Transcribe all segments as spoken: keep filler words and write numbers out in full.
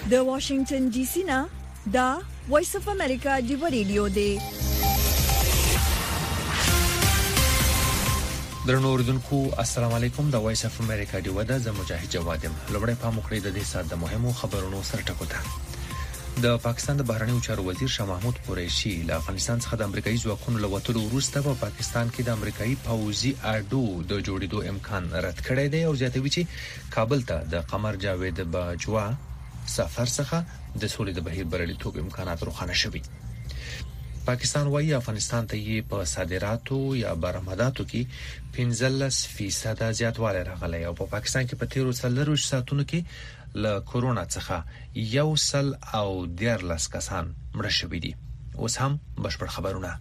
د واشنگټن ډي سي نه دا وایس اف امریکا دی ریډیو دی. درنو اوریدونکو السلام علیکم. د وایس اف امریکا دی ودا ز مجاهد جوادم لومړی په مخړې د دې سات د مهمو خبرونو سره ټکوته. د پاکستان د بهرنیو چارو وزیر شاه محمود قریشي له افغانستان څخه د امریکایي ځواکونو لوتلو وروسته په پاکستان کې د امریکایي پوځي اډو د جوړېدو امکان رد کړی دی او زیاتوي چې کابل ته د قمر جاوید باجوا سفر څخه د سولې د بهیر بریالیتوب امکانات روښانه شوي. پاکستان وايي افغانستان ته یې په صادراتو یا برآمداتو کې پنځلس فیصد زیاتوالی راغلی او په پاکستان کې په تیرو څلورویشت ساعتونو کې له کورونا څخه یو سل او دیارلس کسان مړه شوي دي. اوس هم بشپړ خبرونه.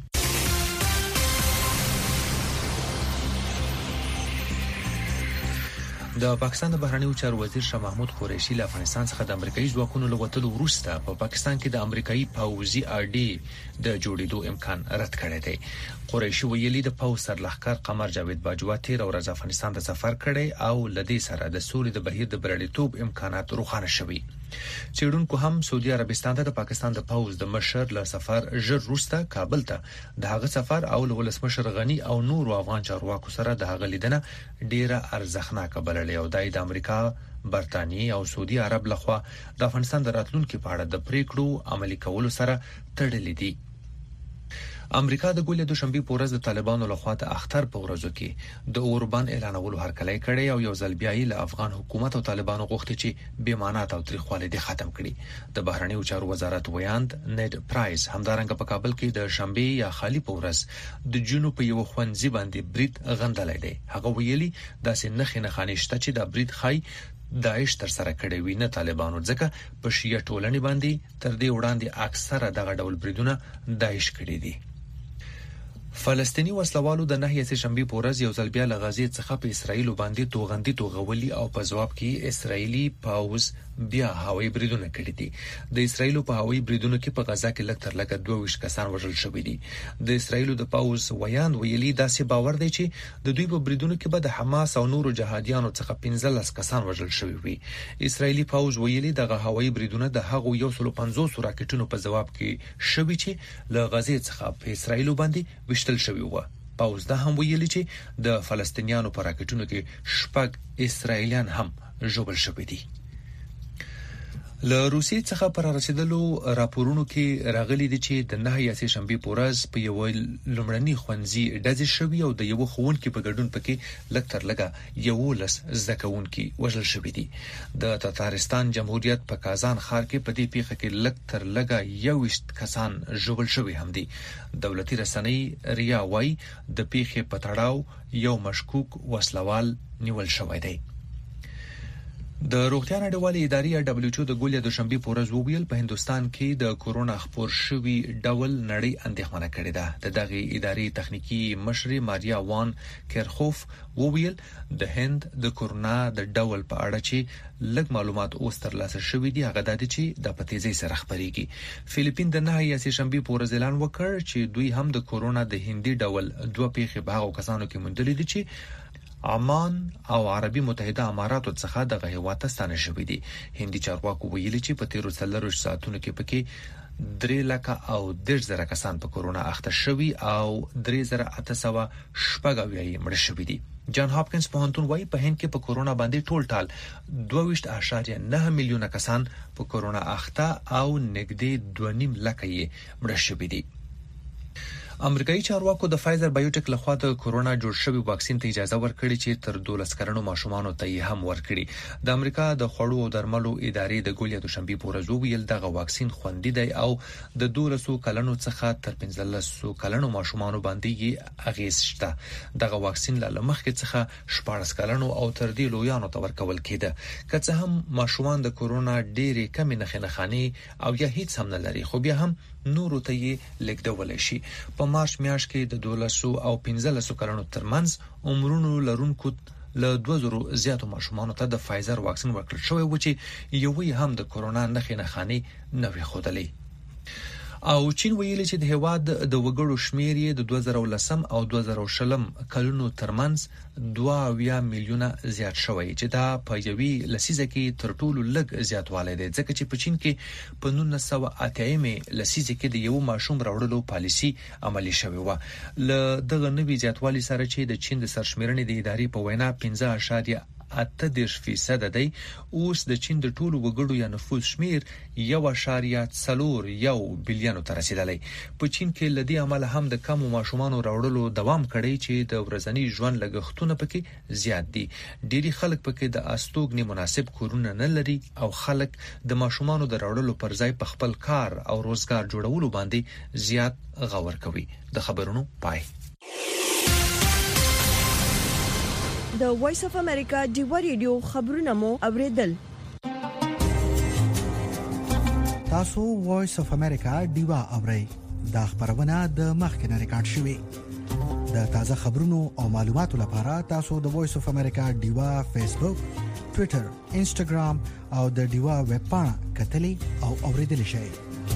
د پاکستان د بهرنیو چارو وزیر شاه محمود قریشي له افغانستان څخه د امریکایي ځواکونو لوتلو وروسته په پاکستان کې د امریکایي پوځي اډې د جوړېدو امکان رد کړی دی. قریشي ویلي د پوځ سرلښکر قمر جاوید باجوا تیر ورځ افغانستان ته سفر کړی او لدې سره د سولې د بهیر د بریالیتوب امکانات روښانه شوي. چېرونکو هم سعودي عربستان ته د پاکستان د پوځ د مشر له سفر ژر وروسته کابل ته د هغه سفر او له ولسمشر غنی او نور افغان چارواکو سره د هغه لیدنه ډیره ارزښتناکه بللې او د امریکا، برتانیې او سعودي عرب لخوا د افغانستان د راتلونکو په اړه د پریکړو عملي کولو سره تړلې دي. امریکا د ګولې دوشنبه په ورځ د طالبانو لخوا د اختر په ورځو کې د اوربان اعلانولو هرکلی کړی او یو ځل بیا له افغان حکومت او طالبانو غوښتي چې بیمانات او تاریخوالي دې ختم کړي. د بهرنیو چارو وزارت ویاند نیډ پرایس همدارنګه په کابل کې د شنبه یا خالی په ورځ د جنوب په یو خوندزي باندې برید غندلای دی. هغه ویلي داسې نخې نه خانشته چې د برید خای داعش تر سره کړی وي نه طالبانو، ځکه په شیعه ټولنې باندې تر دې وړاندې اکثره دغه ډول بریدونه داعش کړی دي. فلسطینی وسلوالو د نهي سه شنبه په ورځ یو ځل بیا له غزې څخه په اسرایل باندې توغندي توغولي او په جواب کې اسرایلی پاوز بیا هوایي بریدونه کړي دي. د اسرایل په هوایي بریدونو کې په غزا کې لږ تر لږه دوه ویشت کسان وژل شوي دي. د اسرایل د پاوز ویاند ویلي داسې باور دی چې د دوی په بریدونو کې به د حماس او نورو جهادیانو څخه پنځلس کسان وژل شوي وي. اسرایلی پاوز ویلي دغه هوایي بریدونه د هغو یو سل پنځوس راکټونو په جواب کې شوي چې له غزې څخه په اسرایل باندې وشتل شوی و. پاوز دا هم ویلي چې د فلسطینیانو په راکټونو کې شپږ اسرایلیان هم ژوبل شوي دي. له روسیې څخه پر رسیدلو راپورونو کې راغلي دي چې د نهي سه شنبه په ورځ په یو لومړني خوندزي ډزې شوي او د یو خوونکي په ګډون پکې لږ تر لږه یو لس زده کوونکي وژل شوي دي. د تاتارستان جمهوریت په کازان ښار کې په دې پیښه کې لږ تر لږه یو ویشت کسان ژوبل شوي هم دي. دولتي رسنۍ ریا وايي د پیښې په تړاو یو مشکوک وسلوال نیول شوی دی. د روغتیا نړیوالې ادارې دبليو ایچ او د ګولې دوشنبه په ورځ وویل په هندستان کې د کورونا خپور شوی ډول نړۍ اندېښمنه کړې ده. د دغه ادارې تخنیکی مشر ماریا وان کیرخوف وویل د هند د کورونا د ډول په اړه چې لږ معلومات اوس ترلاسه شوي دي هغه د دې چې د پتیزي سره خبريږي. فلیپین د نهي سه شنبه په ورځ اعلان وکړ چې دوی هم د کورونا د هندي ډول دوه پیښې به هغو کسانو کې موندلې دي چې عمان او عربي متحده اماراتو څخه د هیواد ته ستانه شوې دي. هندي چارواکو ویلي چې په تیرو څلورویشت ساعتونو کې پکې درې لکه او دېرش زره کسان په کورونا اخته شوي او درې زره اته سوه شپږ اویا مړه شوي دي. جان هاپکینز پوهنتون وايي په هند کې په کورونا باندې ټول ټال دوه ویشت اعشاریه نه میلیونه کسان په کورونا اخته او نږدې دوه نیم لکه یې مړه شوي دي. امریکایي چارواکو د فایزر بایوټیک لخوا د کورونا جوړ شوی واکسین ته اجازه ورکړي چې تر دولس کلنو ماشومانو ته یې هم ورکړي. د امریکا د خوړو او درملو ادارې د ګولې دوشنبه په ورځ ویل دغه واکسین خوندي دی او د دولس کلنو څخه تر پنځلس کلنو ماشومانو باندې یې اغیز شته. دغه واکسین له مخکې څخه شپږ کلنو او تر دې لویانو ته ورکول کېده. که څه هم ماشومان د کورونا ډېرې کمې نښې نښانې او یا هیڅ هم نه لري خو بیا هم نورو ته یې لیږدول شي. په مارچ میاشت کې د دولس او پنځلس کلونو ترمنځ عمرونو لرونکو له دوه زره زیاتو ماشومانو ته د فایزر واکسین ورکړل شوی و چې یو هم د کورونا نښې نښانې نه وي ښودلې. او چین ویلي چې د هواد د وګړو شمیر یې د دوه زره ولسم او دوه زره شلم کلونو ترمنځ دوه اویا میلیونه زیات شوی چې دا په یوې لسیزه کې تر ټولو لږ زیاتوالی دی ځکه چې په چین کې په نولس سوه اتیا لسیزه کې د یو ماشوم راوړلو پالیسي عملي شوې و ل دغه نوي زیاتوالي سره چې د چین د سرشمیرنې د ادارې په وینا پنځه اعشاریه اته دېرش فیصد دی اوس د چین د ټولو وګړو یا نفوس شمیر یو اعشاریه څلور یو بلیون ته رسیدلی په چین کې لدی عمل هم د کم ماشومان راوړلو دوام کړی چې د ورځنی ژوند لګښتونه پکې زیات دي ډيري خلک پکې د استوګنې مناسب کورونه نه لري او خلک د ماشومان د راوړلو پر ځای په خپل کار او روزګار جوړولو باندې زیات غور کوي د خبرونو پای د وایس اف امریکا ډیوا ریډیو خبرونه مو اوریدل تاسو وایس اف امریکا ډیوا اورئ دا خبرونه د مخکنه ریکارډ شوې د تازه خبرونو او معلوماتو لپاره تاسو د وایس اف امریکا ډیوا فیسبوک ټوئیټر انسټاګرام او د ډیوا ویب پاڼه کتلې او اوریدل شئ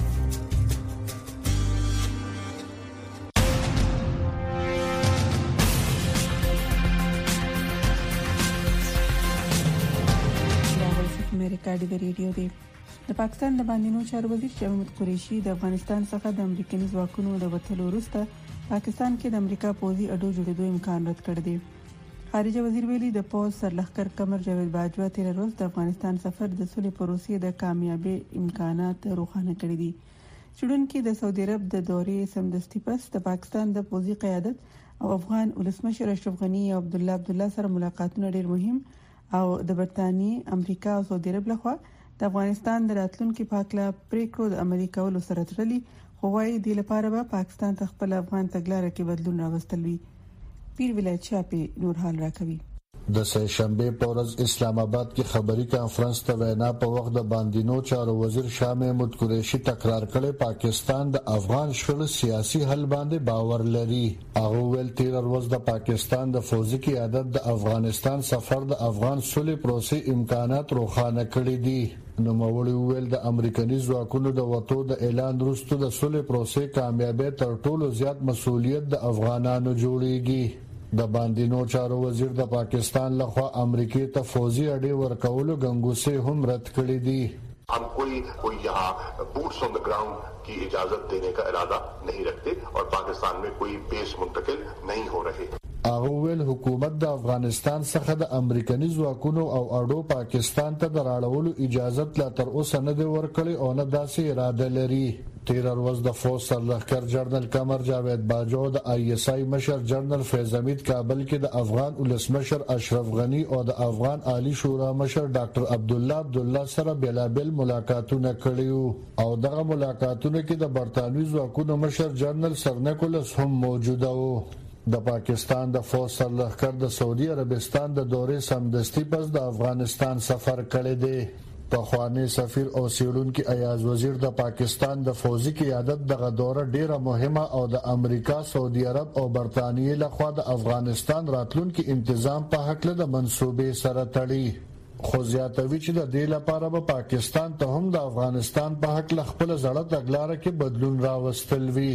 امریکا د ریډیو دی د پاکستان د باندینو چارو وزیر شاه محمود قریشي د افغانستان څخه د امریکایي ځواکونو د وټلو وروسته پاکستان کې د امریکا پوځي اډو جوړېدو امکان رد کړ دی خارجه وزیر ویلي د پوز سرلښکر قمر جاوید باجوا تیر ورځ د افغانستان سفر د صلح پروسې د کامیابی امکانات روښانه کړی دي چډونکو د سعودي عرب د دورې سمدستي پس د پاکستان د پوځي قیادت او افغان ولسمشر اشرف غنی او عبد الله عبد الله سره ملاقاتونه ډېر مهم او د برتانیې امریکا او سعودي عرب لخوا د افغانستان د راتلونکو په اړه پریکړو د امریکا ول سره ترلي خو وايي د لپاره به پاکستان خپل افغان تګلارې کې بدلون راوستل وي پیر ولایت چاپی نور حال راکوي د سه شنبه په ورځ اسلام آباد کې خبري کانفرنس ته وینا په وخت د باندینو چارو وزیر شاه محمود قریشي تکرار کړي پاکستان د افغان شخړو سیاسي حل باندې باور لري هغه ول تیر ورځ د پاکستان د فوجي قیادت د افغانستان سفر د افغان صلح پروسې امکانات روښانه کړي دي نو مولوی ویل د امریکایي ځواکونو د وټو د اعلان وروسته د صلح پروسې کامیابی تر ټولو زیات مسؤلیت د افغانانو جوړیږي د باندینو چارو وزیر د پاکستان لخوا امریکای ته فوجي اډې ورکولو غنګوسه هم رد کړې دي हम कोई कोई यहाँ बूट्स ऑन द ग्राउंड की इजाजत देने का इरादा नहीं रखते और पाकिस्तान में कोई बेस मुंतकिल नहीं हो रहे اغوول حکومت د افغانستان څخه د امریکایي ځواکونو او اډو پاکستان ته دراړولو اجازه لا تر اوسه نه دی ورکړی او نه داسې اراده لري تیر ورځ د فوج سرلښکر جنرال قمر جاوید باجوا د آی ایس آی مشر جنرال فیض حمید کابل کې د افغان ولسمشر اشرف غنی او د افغان عالی شورا مشر ډاکټر عبد الله عبد الله سره بلابل ملاقاتونه کړیو او دغه ملاقاتونه کې د برتانوي ځواکونو مشر جنرال سر نیکولس هم موجوده وو د پاکستان د فوج سرلښکر د سعودي عربستان د دورې سمدستي پس د افغانستان سفر کړی دی په خوانی سفیر او سیړونکو ایاز وزیر د پاکستان د فوجي قیادت دغه دوره ډیره مهمه او د امریکا سعودي عرب او برتانیې لخوا د افغانستان راتلونکو تنظیم په حق له د منسوبې سره تړي خو زیاتوي چې د دې لپاره به پاکستان ته هم د افغانستان په حق له خپل زړه تګلارې کې بدلون راوستل وی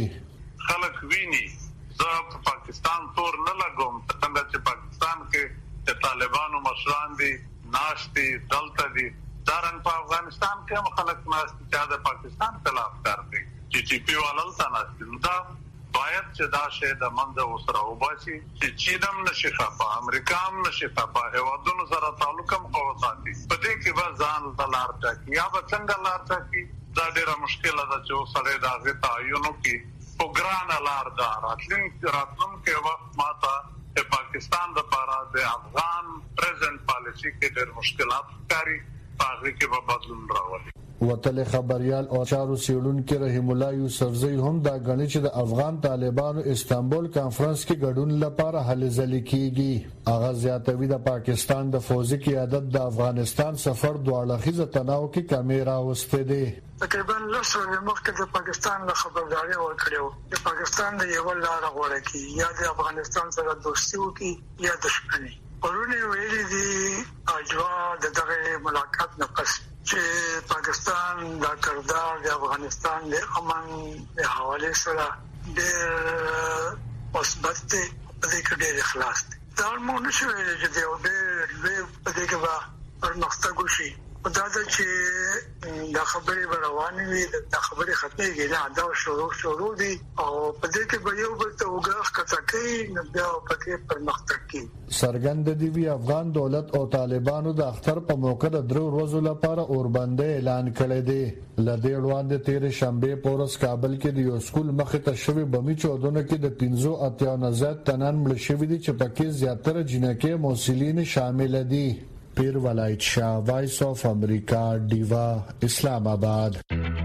خلک ویني زه په پاکستان تور نه لګوم څنګه چې پاکستان کې د طالبانو مشران دي ناشتي دلته دي دارن په افغانستان کې هم خلک ناشتي چې د پاکستان خلاف کار کوي چې ټي پی وللته ناشتي دا باید چې دا شی د منځه وسره وباسي چې چین هم نشي خفا امریکا هم نشي خفا هیوادونو سره تعلق هم قوتاتي په دې کې به ځان لار ټاکي یا به څنګه لار ټاکي دا ډیره مشکله ده چې سره د هغه تعینو کې پروګرام لار دا راتلون راتلون کې وخت ماته د پاکستان لپاره د افغان پریزنټ پالیسی کې ډېر مشکلات ښکاري هغه کې به بدلون راوړي وتل خبريال او چارو سیړونکو رحیم الله یوسفزی هم دا غنی چې د افغان طالبانو استانبول کانفرنس کې ګډون لپاره هلې ځلې کیږي اغه زیاتوي د پاکستان د فوجي قیادت د افغانستان سفر دواړه تناو کې کیمرا واستې دي تقریبا لسو مخکې د پاکستان له خبرداري ورکړو د پاکستان د یو لار غوړه کی یا د افغانستان سره دوستي وکي یا دښمني ورونه ویلي دي اجوا د دغه ملاقات نه پس چې پاکستان دا کردار د افغانستان د امن د حواله سره د مثبت په دې کې ډېر اخلاص دی. دا مو نشو چې د یو ډېر په دې کې به پرمختګ وشي. دا چې دا خبرې روانې وي دا خبرې ختمېږي نه دا شروع شروع دي او په دې کې به یو بل ته وګړه کته کوي نو بیا په کې پرمختګ کوي. سرګند دی وی افغان دولت او طالبانو د اختر په موقع د درو ورځو لپاره اوربند اعلان کړی دی. لدې وړاندې تیر شنبه پورس کابل کې د یو سکول مخې ته شوی بمي چودونه کې د پنځو اتیا نه زیات تنان مړ شوي دي چې پکې زیاتره جنکې موصلین شامل دي. پیر ولایت شاه، وایس اف امریکا، ډیوا، اسلام آباد.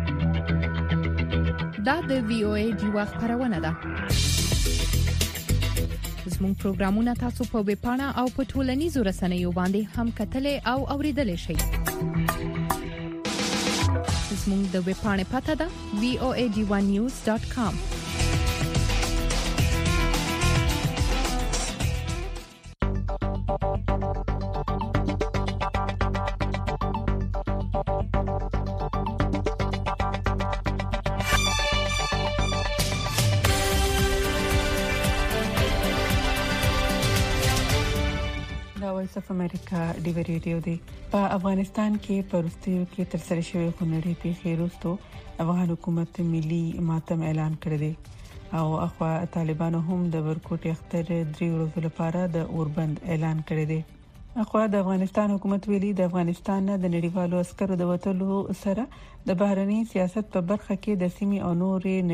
دا د وی او ای ډیوا خبرونه ده. زموږ پروګرامونه تاسو په ویب پاڼه او په ټولنیزو رسنیو باندې هم کتلې او اوریدلې شئ. زموږ د ویب پاڼې پته ده وی او ای ډیوا نیوز ډاټ کام. اف امریکا ډي وی ریډیو دی. په افغانستان کې پرستیو کې تر سره شوی خونړی پیښې وروسته افغان حکومت ملي ماتم اعلان کړی دی او اخوا طالبانو هم د ورکوټ اختر درې ورځې لپاره د اوربند اعلان کړی دی. اخوا د افغانستان حکومت ویلي د افغانستان د نړیوالو عسکرو د وټلو سره د بهرني سیاست په برخه کې د سیمې او نورې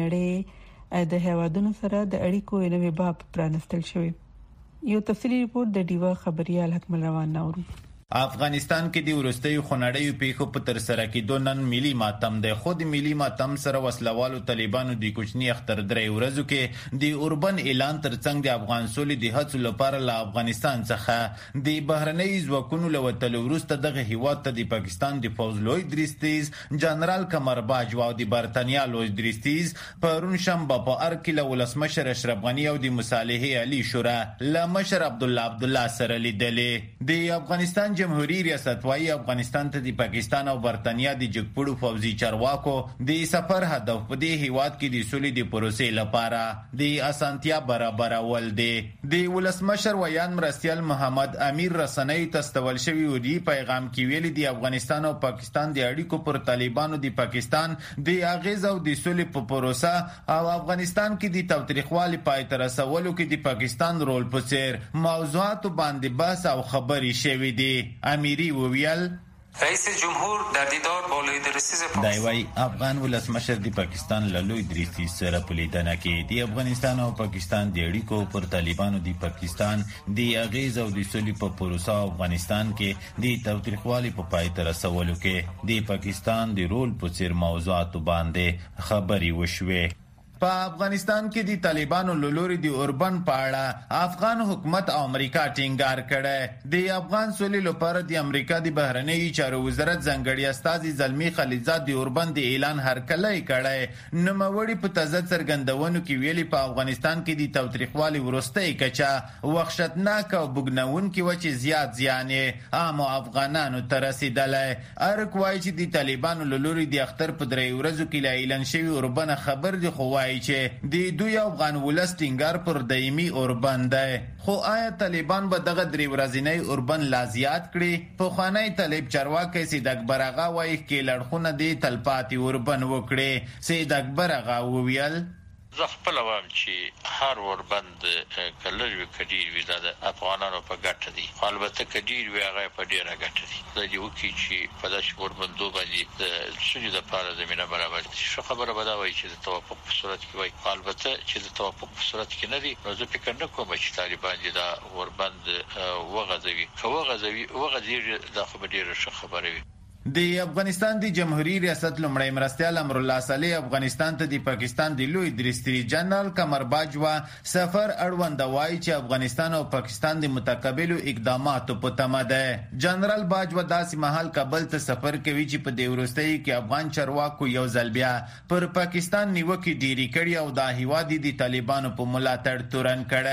نړۍ د هیوادونو سره د اړیکو نوې باب پرانستل شوی. یو تفصیلی ریپورت د ډیوا خبريال حکمل روان ناورو. افغانستان کې د ورستیو خونړیو پیښو په تر سره کېدو نن ملي ماتم دی. خود ملي ماتم سره وسلوالو طالبانو د کوچنی اختر درې ورځو کې د اوربن اعلان ترڅنګ د افغان سولې د هڅو لپاره له افغانستان څخه د بهرنۍ ځواکونو له وتلو وروسته دغه هیواد ته د پاکستان د فوز لوی درستیز جنرال قمر باجوا او د برتانیا لوی درستیز پرون شنبه په ارکل ولسمشر اشرف غنی او د مصالحه علي شورا له مشر عبد الله عبد الله سره لیدلې. د افغانستان جمهوریت ریاست وايي افغانستان ته د پاکستان او برتانیا د جګپړو فوزي چارواکو د سفر هدف په دې هیواد کې د سولې د پروسې لپاره د اسانتیا برابرول دي. د ولسمشر ویان مرستیال محمد امیر رسنۍ تستول شوی و دی پیغام کې ویلي د افغانستان او پاکستان د اړیکو پر طالبانو د پاکستان د اغیز او د سولې په پروسه او افغانستان کې د تاوتریخوالي پای ته رسولو کې د پاکستان رول په څیر موضوعات باندې بحث او خبري شوی دي. امیری وویل رئیس جمهور در دیدار با لوی درستیز دایوي افغان ولسمشر د پاکستان له لوی درستیز سره په لیدنه کې د افغانستان او پاکستان د اړیکو پر طالبانو د پاکستان د اغیز او د سولې په پروسه افغانستان کې د تاوتریخوالي په پای ته رسولو کې د پاکستان د رول په څیر موضوعات باندې خبري وشوي. په افغانستان کې د طالبانو لوري د اوربن په اړه افغان حکومت او امریکا ټینګار کړي. د افغان سولې لپاره د امریکا د بهرنی چارو وزارت ځنګړی استاذ زلمی خلیزاد د اوربن د اعلان هرکلی کړي. نوموړي په تازه څرګندونو کې ویلي په افغانستان کې د تاوتریخوالي وروستۍ کچه وحشتناک او بګنونکې و چې زیات زیان عام افغانانو ته رسیدلی. ارک وایي چې د طالبانو لوري د اختر په درې ورځو کې لا اعلان شوی اوربن خبر دی خو چې د دوی افغان ولس ټینګار پر دایمي اوربن دی. خو آیا طالبان به دغه درې ورځنی اوربن لا زیات کړي؟ په خوانی طالب چارواکي سید اکبر اغا وایي کې لړخونه دی تلپاتې اوربن وکړي. سید اکبر اغا وویل زه خپل وایم چې هر اوربند کلر وی کډیر وی د افغانانو په ګټه دي. البته کډیر وی هغه په ډیره ګټه دي. د یو کی چې په داش اوربندو باندې د سولې لپاره زمينه برابر دي. شو خبره به دا وایي چې د توافق په صورت کې وایي. البته چې د توافق په صورت کې نه دي نو زه فکر نه کوم چې طالبان دې دا اوربند وغځوي. که وغځوي وغځي دا خو به ډیره ښه خبره وي. د افغانستان د جمهوریت ریاست لمړی مرستیال امر الله صالح افغانستان ته د پاکستان د لوی درستیز جنرال قمر باجوا سفر اړوند وایي چې افغانستان او پاکستان د متقابلو اقداماتو په تمه ده. جنرال باجوا داسې مهال کابل ته سفر کوي چې په دې ورستۍ کې افغان چارواکو یو ځل بیا پر پاکستان نیوکې ډېری کړي او د هیواد د طالبانو په ملاتړ تورن کړي.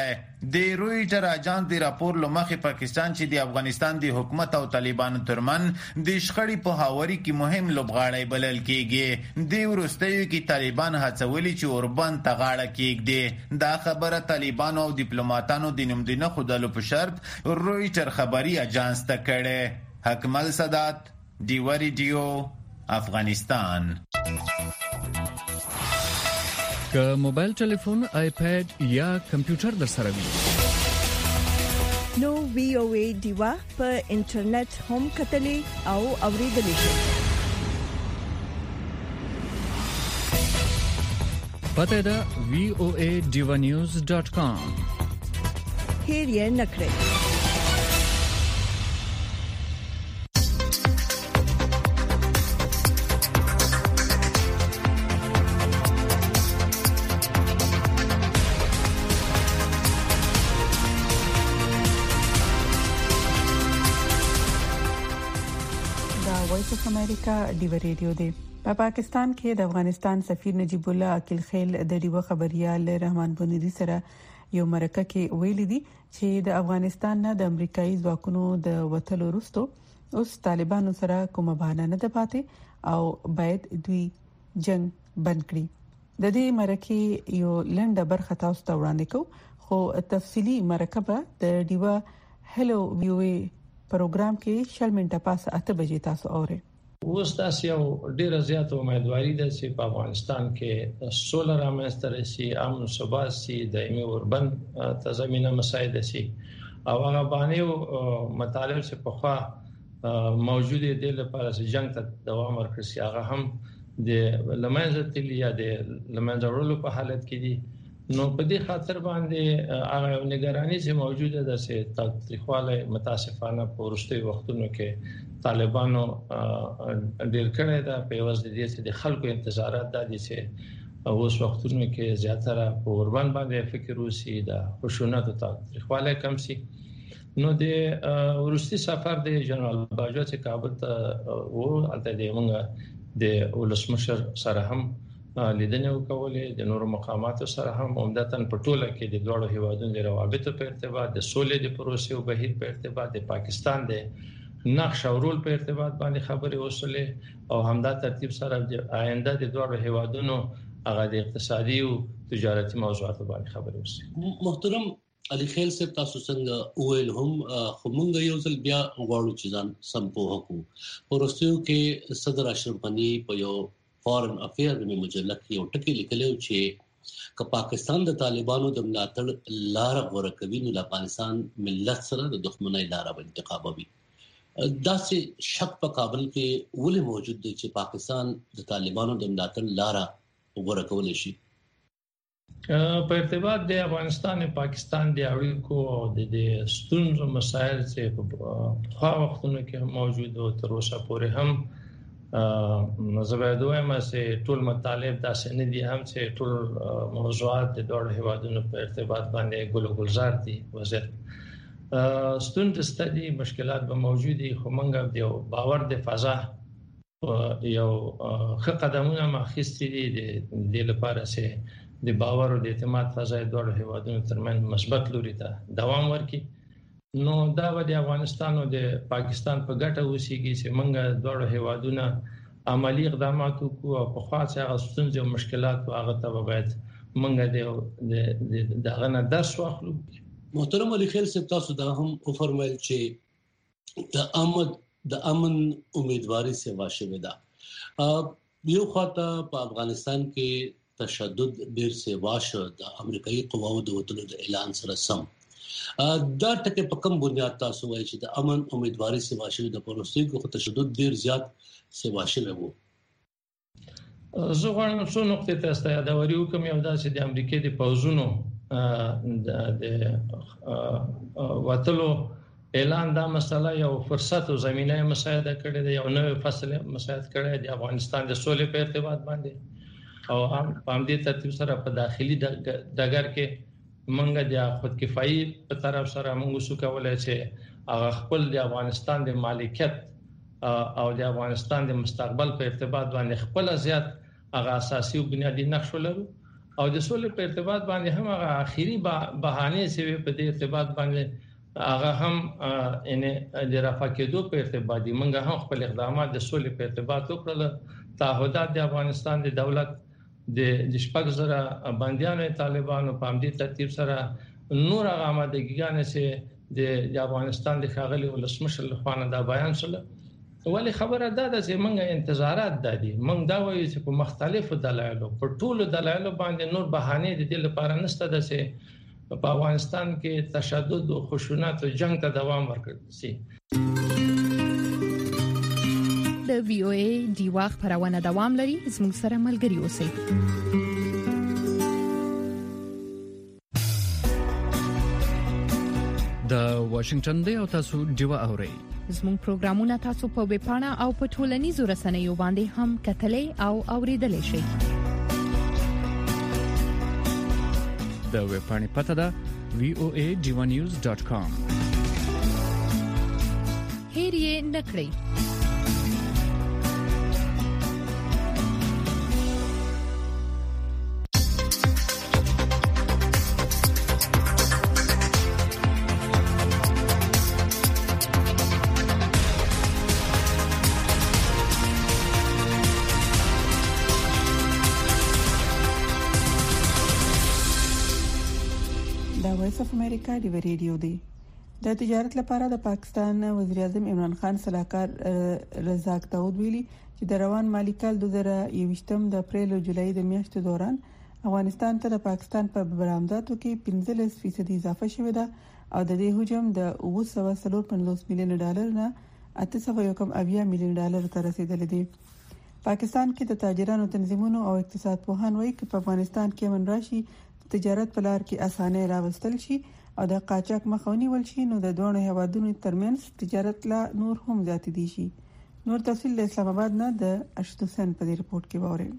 د رويټر اجانس د راپور لمخې پاکستان چې د افغانستان د حکومت او طالبانو ترمن د شخړې په هاوري کې مهم لوبغاړی بلل کېږي. د ورستیو کې طالبان هڅولي چې اوربند تغاړه کېږي. دا خبره طالبان او ډیپلوماټانو د نومدینه خودلو په شرط رويټر خبري اجانس ته کړه. حکمل سادات، ډیو ریډیو، افغانستان. که موبایل ټلیفون، آیپاد یا کمپیوټر در سره وي نو وی او ای دیوا په انټرنیټ هم کتلې او اوریدلې شي. پته دا وی او ای دیوا نیوز ډاٹ کام. هیر یې نکړئ. وایس اف امریکا ډیو ریډیو دی. په پاکستان کې د افغانستان سفیر نجیب الله عقیل خیل د ډیو خبريال رحمان بنيدي سره یو مرکه کې ویلي دي چې د افغانستان نه د امریکایي ځواکونو د وټلو وروسته اوس طالبانو سره کومه بهانه نه ده پاتې او باید دوی جنگ بند کړي. د دې مرکه یو لنډه برخه تاسو ته وړاندې کوم، خو تفصيلي مرکه به د ډیو هلو ویو پروګرام کې شل منټه پاس اته بجې تاسو اورئ. اوس تاسو یو ډیره زیاته امیدواري ده چې په افغانستان کې سولر رامنځته شي، امن او ثبات شي، دایمي اوربند ته زمينه مساعده شي او هغه باندې مطالب چې په خوا موجوده دي لپاره چې جنگ ته دوام ورکړي شي هغه هم د لمنځه تللی یا د لمنځه وړلو په حالت کې دي. نو په دې خاطر باندې هغه نگرانی چې موجوده ده چې تاریخواله متاسفانه په ورستي وختونو کې طالبانو ډېر کړی دا په واسطه دي چې د خلکو انتظارات د دي چې اوس وختونو کې زیاتره په اوربند باندې فکر وسی دا خشونت او تاریخواله کم سي. نو د ورستي سفر د جنرال باجوه چې کابل ته وو الته د موږ د ولسمشر سره هم لیدنه وکولې، د نورو مقاماتو سره هم عمدتاً په ټوله کې د دوه هیوادونو د روابطو په ارتباط، د سولې د پروسې او بهیر په ارتباط، د پاکستان د نقش او رول په ارتباط باندې خبرې وسولې او همدا ترتیب سره د آینده د دوه هیوادونو هغه د اقتصادي او تجارتي موضوعاتو باندې خبرې وسولې. محترم علي خیل صاحب، تاسو څنګه ویل هم خو مونږ یو ځل بیا غواړو چې ځان سم په حکم ورستیو کې صدر اشرف غنی په یو فارن افیر د مجله کې یو ټکی لیکلی چې که پاکستان د طالبانو د ملاتړ لار غوړه کوي نو د افغانستان ملت سره د دښمنۍ لار به انتخابوي. دا چې شک په کابل کې ولې موجود دی چې پاکستان د طالبانو د ملاتړ لار غوړه کولی شي؟ په ارتباط د افغانستان او پاکستان د اړیکو او د ستونزو مسایل چې په خوا وختونو کې موجود او تر اوسه پورې هم زبیدوه ما چې ټول مطالب داسې نه دي هم چې ټول موضوعات د دوه هیوادونو په ارتباط باندې ګل ګلزار دي. وزیر ستونزې ستدي مشکلات به موجودي، خو موږ د باور د فضا یو ښه قدمونه مخکې دي د دې لپاره چې د باور او د اعتماد فضا د دوه هیوادونو ترمنځ مثبت لوري ته دوام ورکړي. نو دا به د افغانستان او د پاکستان په ګټه وسیږي چې موږ دوه هیوادونه عملی اقدامات وکړو او په خاص هغه ستونزې او مشکلات هغه ته باید موږ د دغه نه درس واخلو. محترم علي خیل صاحب، تاسو دا هم وفرمایل چې د امن د امن امیدواري سیوا شوه ده. یو خاطر په افغانستان کې تشدد ډیر سیوا شو د امریکایي قواو د وټلو د اعلان سره سم. دا ټکي په کوم بنیاد تاسو وایي چې د امن امیدواري سیوا شوه د پروسې کو تشدد ډیر زیات سیوا شوه وو؟ زه غواړم څو نقطې تاسو ته یادوري وکم. یو دا چې د امریکای د پوځونو د وټلو اعلان دا مسله یو فرصت او زمينه مساعده کړې ده، یو نوې فصل مساعده کړې ده افغانستان د سولې په ارتباط باندې او هم په دې ترتیب سره په داخلي دګر کې منګه د خود کفایي په طرف سره موږ وسو کولای چې هغه خپل د افغانستان د مالکیت او د افغانستان د مستقبل په ارتباط باندې خپل زیات هغه اساسي او بنیادی نقش ولرو او د سولې په ارتباط باندې هم هغه اخیری بهانه سوي په دې ارتباط باندې هغه هم ان د رافع کېدو په ارتباط دي. موږ هم خپل اقدامات د سولې په ارتباط وکړل. تعهدات د افغانستان د دولت د شپږ زره بنديانو طالبانو په امدي ترتیب سره نور هغه آمادګیان چې د افغانستان د خاغلي ولسمشر لخوا نه دا بیان شول. ولی خبره ده چې موږ انتظارات دادي. موږ دا وایو چې په مختلفو دلایلو په ټولو دلایلو باندې نور بهانه د دې لپاره نشته د چې په افغانستان کې تشدد او خشونت او جنگ ته دوام ورکړي سي. د وی او ای دی واخ پرونه دوام لري. زموږ سره ملګري اوسئ. د واشنگټن دی او تاسو دیوا اورئ. زموږ پروګرامونه تاسو په ویب پاڼه او په ټولنیزو رسنیو باندې هم کتلې او اوریدلای شئ. د ویب پاڼې پته ده وی او ای دیوا نیوز ډاٹ کام. هیر یې نکړئ. وایس اف امریکا دی ریډیو دی. د تجارت لپاره د پاکستان وزیر اعظم عمران خان صلاحکار رزاق داود ویلي چې د روان مالی کال دوه زره یوویشتم د اپریل او جولای د میاشتو دوران افغانستان ته د پاکستان په برآمداتو کې پنځلس فیصد اضافه شوې ده او د دې حجم د اوه سوه څلور پنځوس میلیون ډالر نه اته سوه یو کم اویا میلیون ډالر ته رسیدلی دی. پاکستان کې د تاجرانو تنظیمونو او اقتصاد پوهان وایي چې په افغانستان کې من راشي تجارت په لار کې اسانه راوستل شي او د قاچاق مخاوني ول شي نو د دوه هیوادونو ترمنځ تجارت لا نور هم زیات دي شي. نور تفصیل د اسلام آباد نه د اشتوسن په ریپورت کې وره.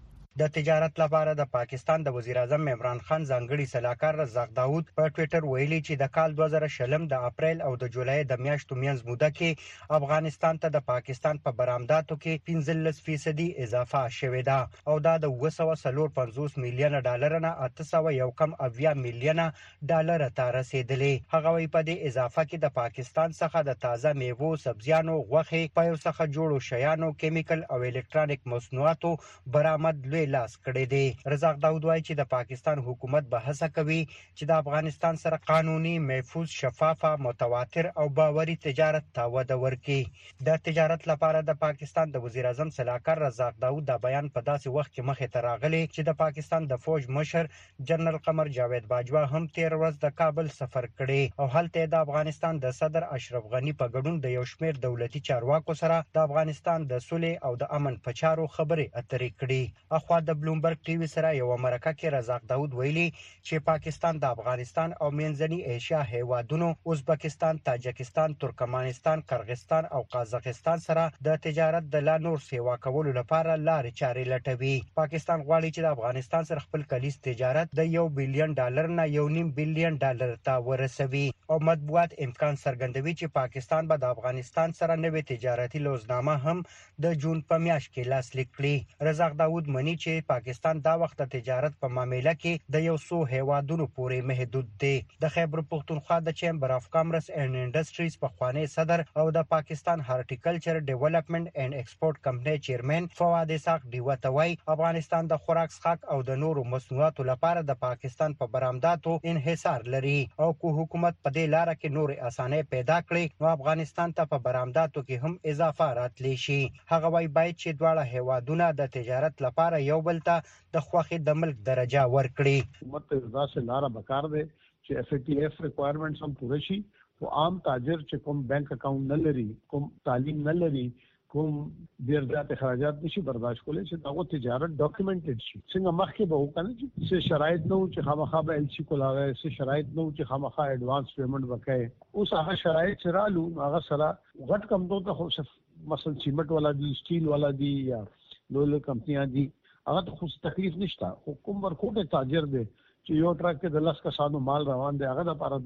د تجارت لپاره د پاکستان د وزیر اعظم عمران خان ځانګړي صلاحکار رزاق داود په ټوئیټر ویلي چې د کال دوه زره شلم د اپریل او د جولای د میاشتو میانځ موده کې افغانستان ته د پاکستان په برآمداتو کې پنځلس فیصد اضافه شوې ده او دا د اوه سوه څلور پنځوس میلیون ډالر نه اته سوه یو کم اویا میلیون ډالر ته رسیدلې. هغه وی په دې اضافه کې د پاکستان څخه د تازه میوو، سبزیانو، غوښې، پایو څخه جوړو شیانو، کیمیکل او الکترونیک مصنوعاتو برآمد لوی لاس کړی دی. رزاق داود وایي چې د پاکستان حکومت به هڅه کوي چې د افغانستان سره قانوني، محفوظ، شفاف، متواتر او باوري تجارت ته وده ورکړي. د تجارت لپاره د پاکستان د وزیر اعظم صلاحکار رزاق داود دا بیان په داسې وخت کې مخې ته راغلی چې د پاکستان د فوج مشر جنرال قمر جاوید باجوا هم تیر ورځ د کابل سفر کړی او هلته د افغانستان د صدر اشرف غنی په ګډون د یو شمېر دولتي چارواکو سره د افغانستان د صلح او د امن په چارو خبرې اترې کړي. اخوا د بلومبرګ ټي وي سره یو مرکه کې رزاق داود ویلي چې پاکستان د افغانستان او منځنۍ ایشیا هیوادونو ازبکستان، تاجکستان، ترکمنستان، قرغیزستان او قازقستان سره د تجارت د لا نور سیوا کولو لپاره لارې چارې لټوي. پاکستان غواړي چې د افغانستان سره خپل کلیز تجارت د یو بلین ډالر نه یو نیم بلین ډالر ته ورسوي او مطبوعات امکان څرګندوي چې پاکستان به د افغانستان سره نوې تجارتي لوزنامه هم د جون په میاشت کې لاسلیک کړي. رزاق داود مني چې پاکستان دا وخت د تجارت په معاملې کې د یو څو هیوادونو پورې محدود دی. د خیبر پختونخوا د چیمبر اف کامرس اینڈ انډستریز په خوانی صدر او د پاکستان هارټیکلچر ډیولپمنٹ اینڈ ایکسپورټ کمپنی چیرمن فواد اسحاق دیوتوي افغانستان د خوراک څښاک او د نورو مصنوعاتو لپاره د پاکستان په برآمداتو انحصار لري او کو حکومت په دې لار کې نور اسانه پیدا کړي نو افغانستان ته په برآمداتو کې هم اضافه راتلی شي. هغه وايي باید چې دواړه هیوادونه د تجارت لپاره یو بل ته د خوخي د ملک درجه ورکړي. حکومت ته ځاسه لاره بکار دی چې اف ای ټی اف ریکوایرمنټس هم پوره شي او عام تاجر چې کوم بانک اکاؤنٹ نه لري، کوم تعلیم نه لري، کوم ډیر زیات اخراجات نشي برداشت کولای چې داغه تجارت ډاکومنټډ شي. څنګه مخکې به وکړي چې شرایط نو چې خامخا به ال سی کولاوي، چې شرایط نو چې خامخا ایڈوانس پیمنٹ وکړي. اوس هغه شرایط چرالو هغه سره غټ کم دوه ته خو مثلا سیمنٹ والا دی، سټیل والا دی یا لوی کمپنیاں دي، هغه خو تکلیف نشته. حکومت ورکوټه تاجر دی چې یو ټرک کې د لاس کسانو مال روان دی، هغه د لپاره دا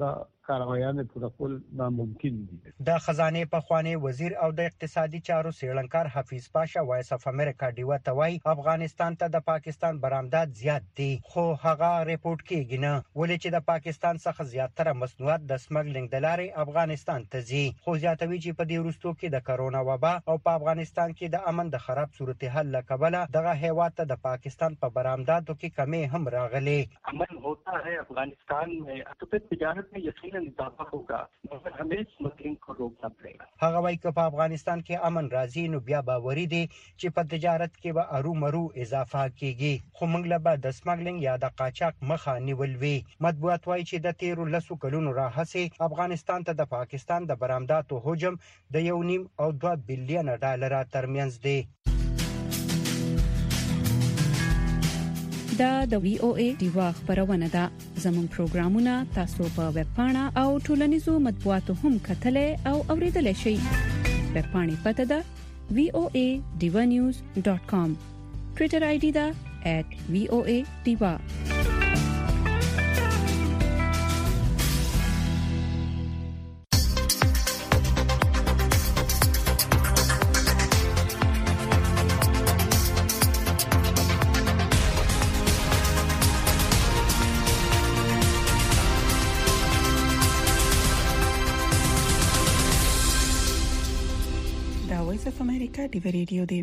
کاروایان پوره کول ناممکن دي. د خزانه په خوانی وزیر او د اقتصادي چارو سیلنکار حفیظ پاشا وایس اف امریکا ډیوا توای افغانستان ته د پاکستان برآمدات زیات دي، خو هغه ریپورت کیږي نه ولې چې د پاکستان څخه زیاتره مصنوعات د سمګلینګ د لارې افغانستان ته ځي. خو زیاتوي چې په دې وروستو کې د کرونا وبا او په افغانستان کې د امن د خراب صورتحال لکبله دغه هیواد ته د پاکستان په برآمداتو کې کمی هم راغلي. امن ہوتا ہے افغانستان میں تو پھر تجارت میں یقیناً اضافہ ہوگا، مگر ہمیں اسمگلنگ کو روکنا پڑے گا. هغه وايي چې په افغانستان کې امن راځي نو بیا باوري دي چې په تجارت کې به ارو مرو اضافه کیږي، خو موږ له به د سمګلینګ یا د قاچاق مخه نیول وی. مطبوعات وايي چې د تیرو لسو کلونو راهیسې افغانستان ته د پاکستان د برآمداتو حجم د یو نیم او دوه بلین ډالر ترمنځ دی. دا د وی او ای دیوا خبرونه ده. زموږ پروګرامونه تاسو په ویب پاڼه او ټولنیزو مطبوعاتو هم کتلې او اوریدلای شئ. ویب پاڼې پته ده وی او ای diva news dot com. ټوئیټر آی ډي ده at v o a diva. امریکا ډیو ریډیو دی.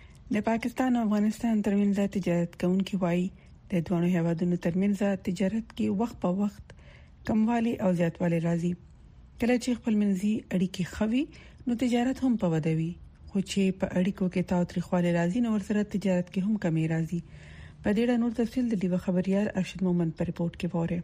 د پاکستان او افغانستان ترمنځ تجارت کوونکي وایي د دوه هیوادونو ترمنځ تجارت کې وخت په وخت کموالی او زیاتوالی راځي. کله چې خپل منځي اړیکې خوي نو تجارت هم په وده وي، خو چې په اړیکو کې تاوتریخوالی راځي نو ورسره تجارت کې هم کمی راځي. په دې اړه نور تفصیل د دیو خبريال ارشد مومند په ریپورت کې وره.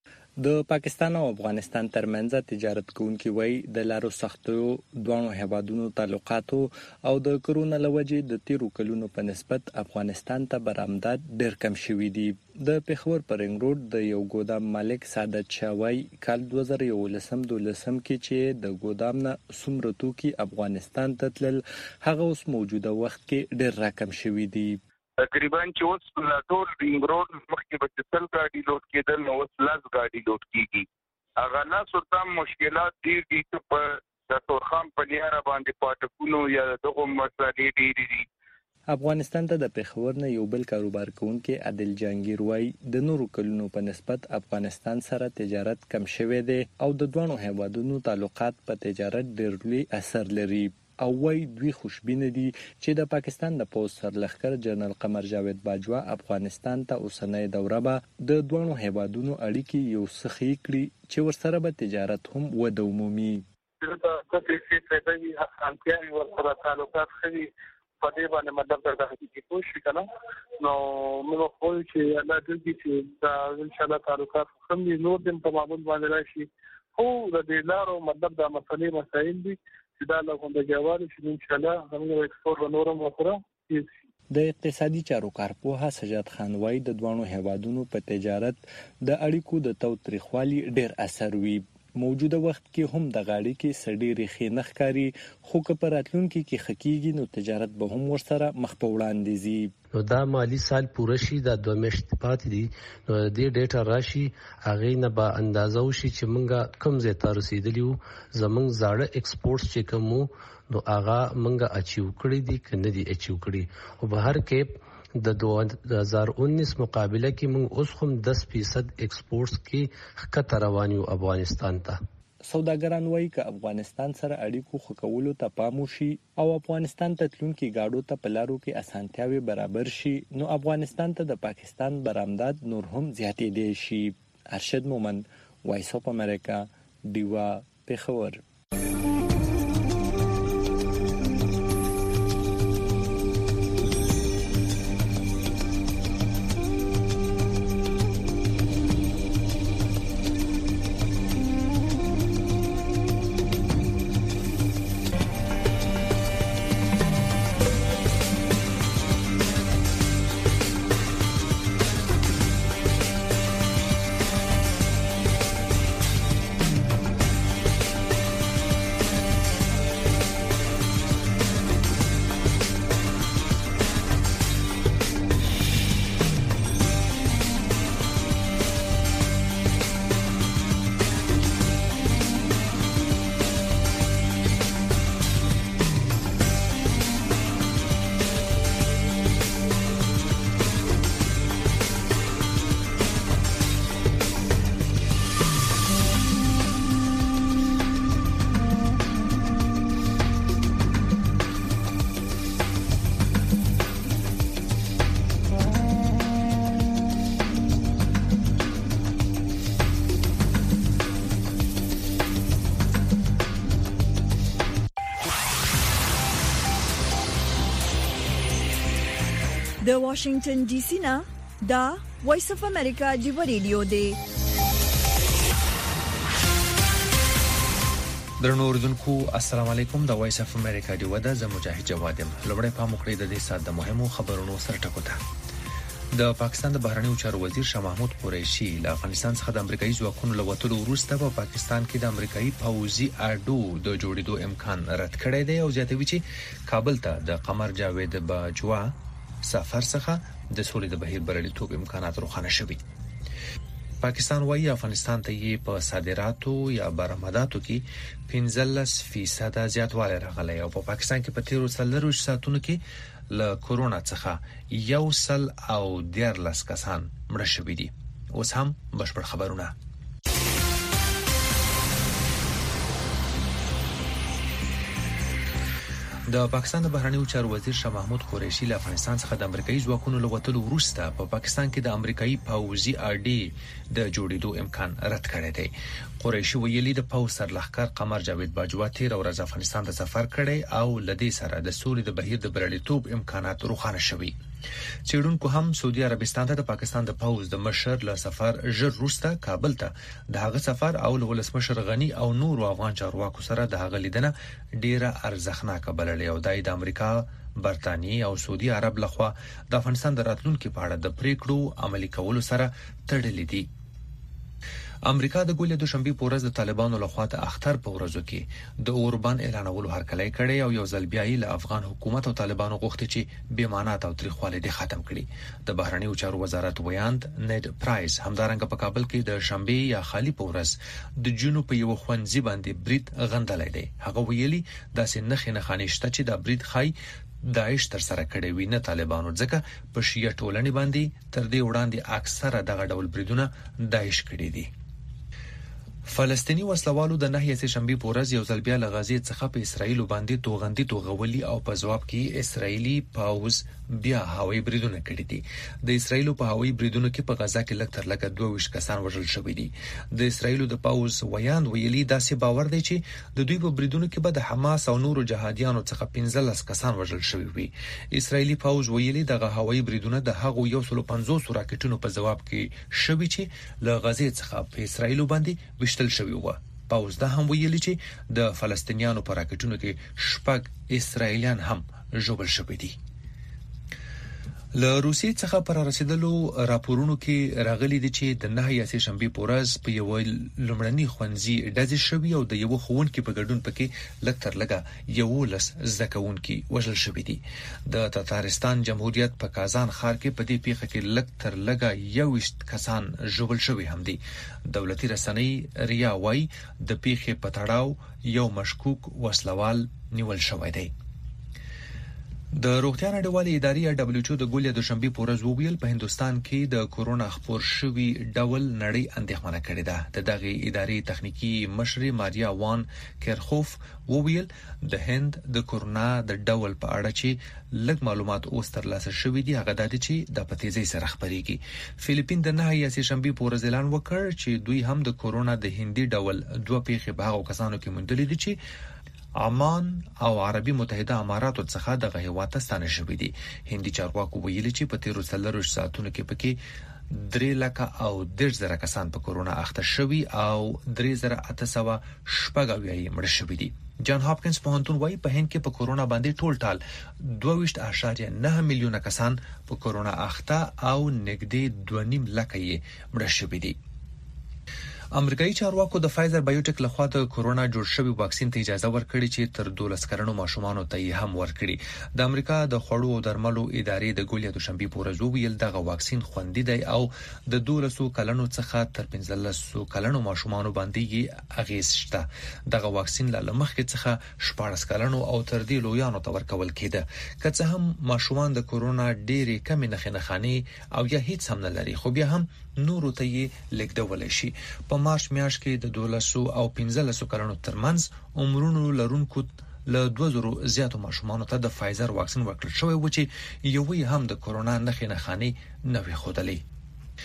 د پاکستان او افغانستان ترمنځ تجارت کوونکي وایي د لارو سختو دوه هیوادونو تعلقاتو او د کرونا لوجې د تیرو کلونو په نسبت افغانستان ته برآمدات ډېر کم شوي دي. د پیښور پر رنګ روډ د یو ګودام مالک سعادت شاوی کال دوه زره یولسم دولسم کې چې د ګودام نه څومره توکي افغانستان ته تلل هغه اوس موجوده وخت کې ډېر راکم شوي دي. تقریبا چې اوس په ټول رینګ روډ مخکې به تل ګاډي لوډ کېدل نو اوس لاس ګاډي لوډ کیږي. هغه نه سلطان مشکلات ډېر دي چې په د تورخم په لاره باندې پاتکونو یا دغه مسالې ډېرې دي. افغانستان ته د پیښور نه یو بل کاروبار کوونکی عادل جهانگیر وای د نورو کلونو په نسبت افغانستان سره تجارت کم شوی دی او د دوه هیوادونو تعلقات په تجارت ډېر لوی اثر لري. او وای دوی خوشبینه دي چې د پاکستان د پوز سرلښکر جنرال قمر جاوید باجوا افغانستان ته اوسنۍ دوره به د دوه هیوادونو اړیکې یو سخی کړي چې ورسره به تجارت هم وده ومومي. د تاسو چې د انتیان ورسره تعلقات خري په دې باندې مطلب دا چې کوشش وکړو نو موږ خو چې الله دې چې دا ان شاء الله تعلقات هم نور د تمامون باندې راشي. خو د دې لارو مطلب دا مسلې مسائل دي چې دا له کومه جواب شي ان شاء الله موږ ایکسپورت نورم وکړو. د اقتصادي چارو کارپوه سجاد خان وای د دوه هیوادونو په تجارت د اړیکو د توتریخوالي ډېر اثر وی. موجوده وخت کې هم د غاړي کې سړي ریخي نخکاری خو که په راتلونکي کې خکېږي نو تجارت به هم ورسره مخ په وړاندې ځي. نو دا مالی سال پوره شي دا دوه میاشتې پاتې دي نو د ډیټا راشي هغه نه به اندازه وشي چې مونږه کم زیات رسیدلی وو. زمونږ زاړه ایکسپورټس چې کوم نو هغه مونږه اچیو کړی دي کنه دي اچیو کړی او به هر کې د دوه هزار انیس مقابله کې موږ اوس هم دس فیصد ایکسپورټس کې ښکته روان یو افغانستان ته. سوداګران وایي چې افغانستان سره اړیکو ښه کولو ته پام وشي او افغانستان ته تلونکي ګاډو ته په لارو کې اسانتیاوي برابر شي نو افغانستان ته د پاکستان برآمدات نور هم زیاتېدای شي. ارشد مومند وایس اف امریکا دیوا پیښور. د واشنگټن ډي سي نه دا وایس اف امریکا جیو ریډیو دی. درنو اوردونکو السلام علیکم. د وایس اف امریکا دی ودا ز مجاهد جواد يم. لومړی په مخکړه د دې سات د مهمو خبرونو سره ټکوته. د پاکستان د بهرنیو چارو وزیر شاه محمود قریشي له افغانستان څخه د امریکایي ځواکونو له وټلو وروسته په پا پاکستان کې د امریکایي پوځي اډو د جوړېدو امکان رد کړی دی او زیاتوي چې کابل ته د قمر جاوید باجوا سفر څخه د سولې د بهیر بریالیتوب امکانات روښانه شوي. پاکستان وايي افغانستان ته یې په صادراتو یا برآمداتو کې پنځلس فیصد زیاتوالی راغلی او په پا پاکستان کې په تیرو څلورویشت ساعتونو کې له کورونا څخه یو سل او دیارلس کسان مړه شوي دي. اوس هم بشپړ خبرونه. د پاکستان د بهرنیو چارو وزیر شاه محمود قریشي له افغانستان څخه د امریکایي ځواکونو له وټلو وروسته په پا پاکستان کې د امریکایي پوځي اډې د جوړېدو امکان رد کړی دی. قریشي ویلي د پوځ سرلښکر قمر جاوید باجوا تیر ورځ افغانستان ته سفر کړی او لدې سره د سولې د بهیر د بریالیتوب امکانات روښانه شوي. چېرونکو هم سعودي عربستان ته د پاکستان د پوځ د مشر له سفر ژر وروسته کابل ته د هغه سفر او له ولسمشر غنی او نور افغان چارواکو سره د هغه لیدنه ډیره ارزښتناکه بللې او د امریکا، برتانیې او سعودي عرب لخوا د افغانستان د راتلونکو په اړه د پریکړو عملي کولو سره تړلې دي. امریکا د ګولې دوشنبه په ورځ د طالبانو لخوا د اختر په ورځو کې د اوربان اعلانولو هرکلی کړي او یو ځل بیا یې له افغان حکومت او طالبانو غوښتي چې بې معنی او تاریخوالي دې ختم کړي. د بهرنیو چارو وزارت ویاند نیډ پرایس همدارنګه په کابل کې د شنبه یا خالی په ورځ د جنوب په یو خوندزي باندې برید غندلای دی. هغه ویلي داسې نخښه نه خانشته چې د برید خای داعش تر سره کړي وي نه طالبانو، ځکه په شیعه ټولنې باندې تر دې وړاندې اکثره دغه ډول بریدونه داعش کړي دي. فلسطینی وسلوالو د نهي سه شنبه په ورځ یو ځل بیا له غزې څخه په اسرایل باندې توغندي توغولي او په جواب کې اسرایلی پاوز بیا هوایي بریدونه کړي دي. د اسرایل په هوایي بریدونو کې په غزا کې لږ تر لږه دوه ویشت کسان وژل شوي دي. د اسرایل د پاوز ویاند ویلي داسې باور دی چې د دوی په بریدونو کې به د حماس او نورو جهادیانو څخه پنځلس کسان وژل شوي وي. اسرایلی پاوز ویلي دغه هوایي بریدونه د هغو یو سل پنځوس راکټونو په جواب کې شوي چې له غزې څخه په اسرایل باندې وشتل شوی و. پاوز دا هم ویلي چې د فلسطینیانو په راکټونو کې شپږ اسرایلیان هم ژوبل شوي دي. له روسیې څخه پر رسیدلو راپورونو کې راغلي دي چې د نهي سه شنبه په ورځ په یو لومړني خوندزي ډزې شوي او د یو خوونکي په ګډون پکې لږ تر لږه یو لس زکونکي وژل شوي دي. د تاتارستان جمهوریت په کازان ښار کې په دې پیښه کې لږ تر لږه یوویشت کسان ژوبل شوي هم دي. دولتي رسنۍ ریا وايي د پیښې په تړاو یو مشکوک وسلوال نیول شوی دی. د روغتیا نړیوالې ادارې یا دبليو ایچ او د ګولې دوشنبه په ورځ وویل په هندستان کې د کورونا خپور شوی ډول نړۍ اندېښمنه کړې ده. د دغه ادارې تخنیکی مشر ماریا وان کیرخوف وویل د هند د کورونا د ډول په اړه چې لږ معلومات اوس ترلاسه شوي دي هغه د دې چې د پتیزي سره خبريږي. فلیپین د نهي سه شنبه په ورځ اعلان وکړ چې دوی هم د کورونا د هندي ډول دوه پیښې په هغو کسانو کې موندلې دي چې عمان او عربي متحده اماراتو څخه دغه هیواد ته ستانه شوي دي. هندي چارواکو ویلي چې په تیرو څلورویشت ساعتونو کې پکې درې لکه او دېرش زره کسان په کورونا اخته شوي او درې زره اته سوه شپږ اویا مړه شوي دي. جان هاپکینز پوهنتون وايي په هند کې په کورونا باندې ټول ټال دوه ویشت اعشاریه نه میلیونه کسان په کورونا اخته او نږدې دوه نیم لکه یې مړه شوي دي. امریکایي چارواکو د فایزر بایوټیک لخوا د کورونا جوړ شوی واکسین ته اجازه ورکړي چې تر دولس کلنو ماشومانو ته یې هم ورکړي. د امریکا د خوړو او درملو ادارې د ګولې دوشنبه په ورځ ویل دغه واکسین خوندي دی او د دولس کلنو څخه تر پنځلس کلنو ماشومانو باندې یې اغیز شته. دغه واکسین له مخکې څخه شپږ کلنو او تر دې لویانو ته ورکول کېده. که څه هم ماشومان د کورونا ډېرې کمې نښې نښانې او یا هیڅ هم نه لري خو بیا هم نورو ته یې لیږدول شي. په مارچ میاشت کې د دولس او پنځلس کلونو ترمنځ عمرونو لرونکو له دوه زره زیاتو ماشومانو ته د فایزر واکسین ورکړل شوی و چې یو هم د کورونا نښې نښانې نه وي ښودلې.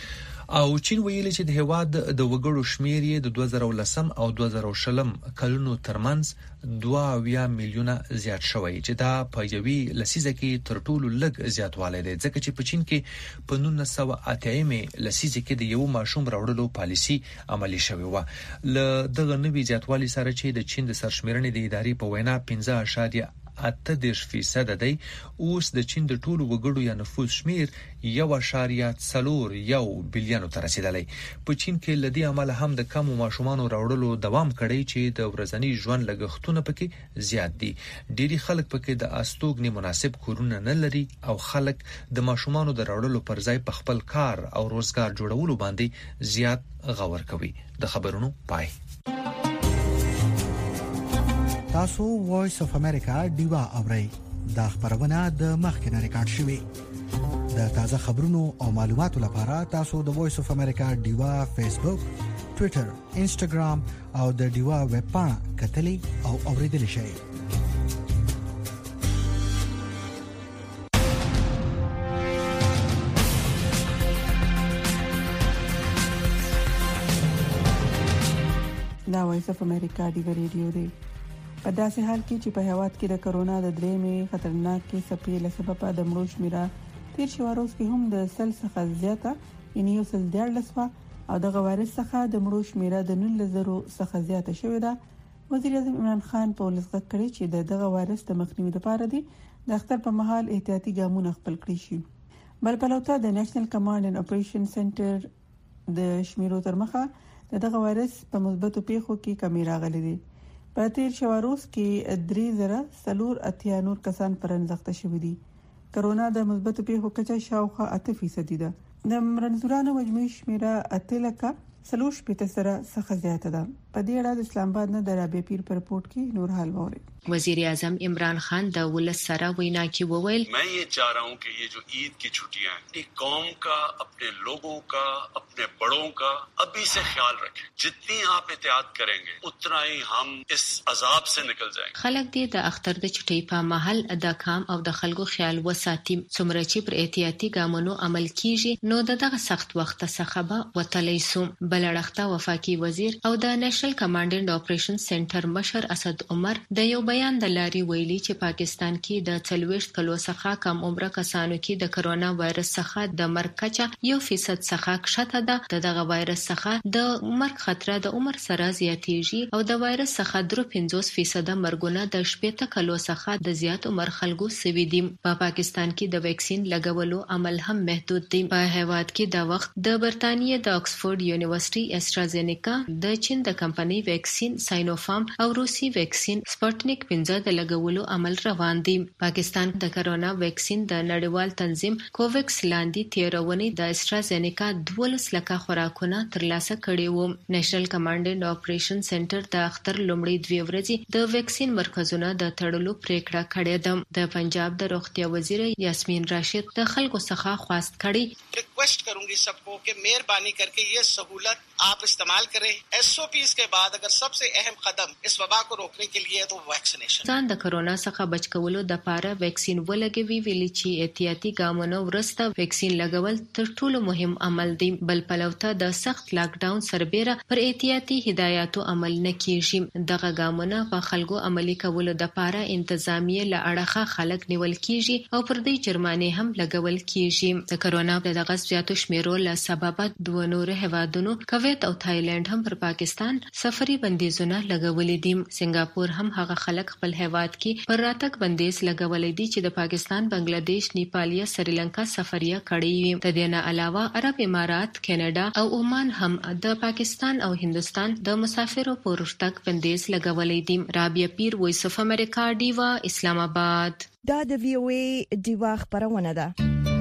او چین ویلي چې د هواد د وګړو شمیر یې د دوه زره ولسم او دوه زره شلم کلونو ترمنځ دوه اویا میلیونه زیات شوی چې دا په یوې لسیزه کې تر ټولو لږ زیاتوالی دی ځکه چې په چین کې په نولس سوه اتیا لسیزه کې د یو ماشوم راوړلو پالیسي عملي شوې و ل دغه نوي زیاتوالي سره چې د چین د سرشمیرنې د ادارې په وینا پنځه اعشاریه اته دېرش فیصد دی اوس د چین د ټولو وګړو یا نفوس شمیر یو اعشاریه څلور یو بلیون ته رسیدلی په چین کې لدی عمل هم د کم ماشومانو راوړلو دوام کړی چې د ورځنی ژوند لګښتونه پکې زیات دي ډیری خلک پکې د استوګنې مناسب کورونه نه لري او خلک د ماشومانو د راوړلو پر ځای په خپل کار او روزګار جوړولو باندې زیات غور کوي د خبرونو پای تاسو وایس اف امریکا دیوا اورئ دا خبرونه د مخکنه ریکارډ شوی د تازه خبرونو او معلوماتو لپاره تاسو د وایس اف امریکا دیوا فیسبوک ټوئیټر انسټاګرام او د دیوا ویب پاڼه کتلی او اوریدل شئ دا وایس اف امریکا دیوا ریډیو دی په داسې حال کې چې په هواد کې د کرونا د درېمې خطرناکې څپې له سببه د مړو شمیره تیر شوی ورځ کې هم د سل څخه زیاته یعنی یو سل دیارلس او دغه وایرس څخه د مړو شمیره د نولس زره څخه زیاته شوې ده وزیر اعظم عمران خان په ولسغږ کړی چې د دغه وایرس د مخنیوي لپاره دی د اختر په مهال احتیاطي ګامونه خپل کړی شي بل پلوته د نېشنل کمانډ اینډ اپریشن سنټر د شمیرو تر مخه دغه وایرس په مثبتو پیښو کې کمی راغلی دی په تیر شوی ورځ کې درې زره څلور اتیا نور کسان پرنځخته شوي دي کرونا د مثبتو پیښو کچه شاوخوا اته فیصد ده د مرنځورانو مجموعي شمیره اته لکه څلور شپېته سره څخه زیاته ده په دې اړه د اسلام آباد نه د رابعه پیر پر رپورت کې نور حال ووري وزیر اعظم عمران خان د ولس سره وینا کې وویل मैं ये चाह रहा हूं कि ये जो ईद की छुट्टियां हैं एक कौम का अपने लोगों का अपने बड़ों का अभी से ख्याल रखें जितनी आप एहतियात करेंगे उतना ही हम इस अजाब से निकल जाएंगे خلک دې د اختر د چټي په محل د کام او د خلکو خیال وساتي څومره چې پر احتیاطي ګامونو عمل کیږي نو دغه سخت وخت څخه به وتلی سو بلړخته وفاقي وزیر او د نېشنل کمانډ اینډ اپریشن سنټر مشر اسد عمر د یو بیان د لاري ویلي چې پاکستان کې د څلويشت کلو څخه کم عمره کسانو کې د کرونا وایرس څخه د مرګ کچه یو فیصد څخه کښته ده دغه وایرس څخه د مرګ خطر د عمر سره زیاتېږي او د وایرس څخه درې پنځوس فیصد مرګونه د شپږ کلو څخه د زیات عمر خلکو سوي دي په پاکستان کې د ویکسین لګولو عمل هم محدود دی په هواد کې د وخت د برتانیې د اکسفورد یونیورسيټي استرازینیکا د چین د کمپنۍ ویکسین ساینوفارم او روسي ویکسین سپوتنیک پنځه د لګولو عمل روان دی پاکستان د کرونا ویکسین د نړیوال تنظیم کوویکس لاندې تیرونې د استرازینیکا دولس لکه خوراکونه ترلاسه کړي وو نېشنل کمانډ اینډ اپریشن سنټر د اختر لومړی دوه ورځې د ویکسین مرکزونو د تړلو پریکړه کړې ده د پنجاب د روغتیا وزیر یاسمین راشد د خلکو څخه خواست کړي रिक्वेस्ट करूंगी सबको कि मेहरबानी करके ये सहूलत आप इस्तेमाल करें एसओपीज के बाद अगर सबसे अहम कदम इस वबा को रोकने के लिए तो वैक्सीनेशन ځان د کرونا څخه بچ کولو د پاره ویکسین ولګوي ویلي چې احتیاطي ګامونو ورسته ویکسین لګول تر ټولو مهم عمل دی بل پلوته د سخت لاک ډاون سربېره پر احتیاطي هدایاتو عمل نه کیږي دغه ګامونه په خلکو عملي کولو د پاره انتظامیه له اړخه خلک نیول کیږي او پر دې جرمانه هم لګول کیږي د کرونا د دغه زیاتو شمیرو له سبب دوه نور هوادونو کویت او تایلند هم پر پاکستان سفري بندیزونه لګولې دي سنگاپور هم هغه خلک خپل هواد کې پر راتګ بندیز لګولې دي چې د پاکستان بنگلاديش نیپالیا سریلانکا سفریه کړې وي د دې نه علاوه عرب امارات کینیډا او عمان هم د پاکستان او هندستان د مسافرو پر راتګ بندیز لګولې دي رابعه پیر وایس اف امریکا دیوا اسلام آباد دا د وی او ای دیوا خبرونه ده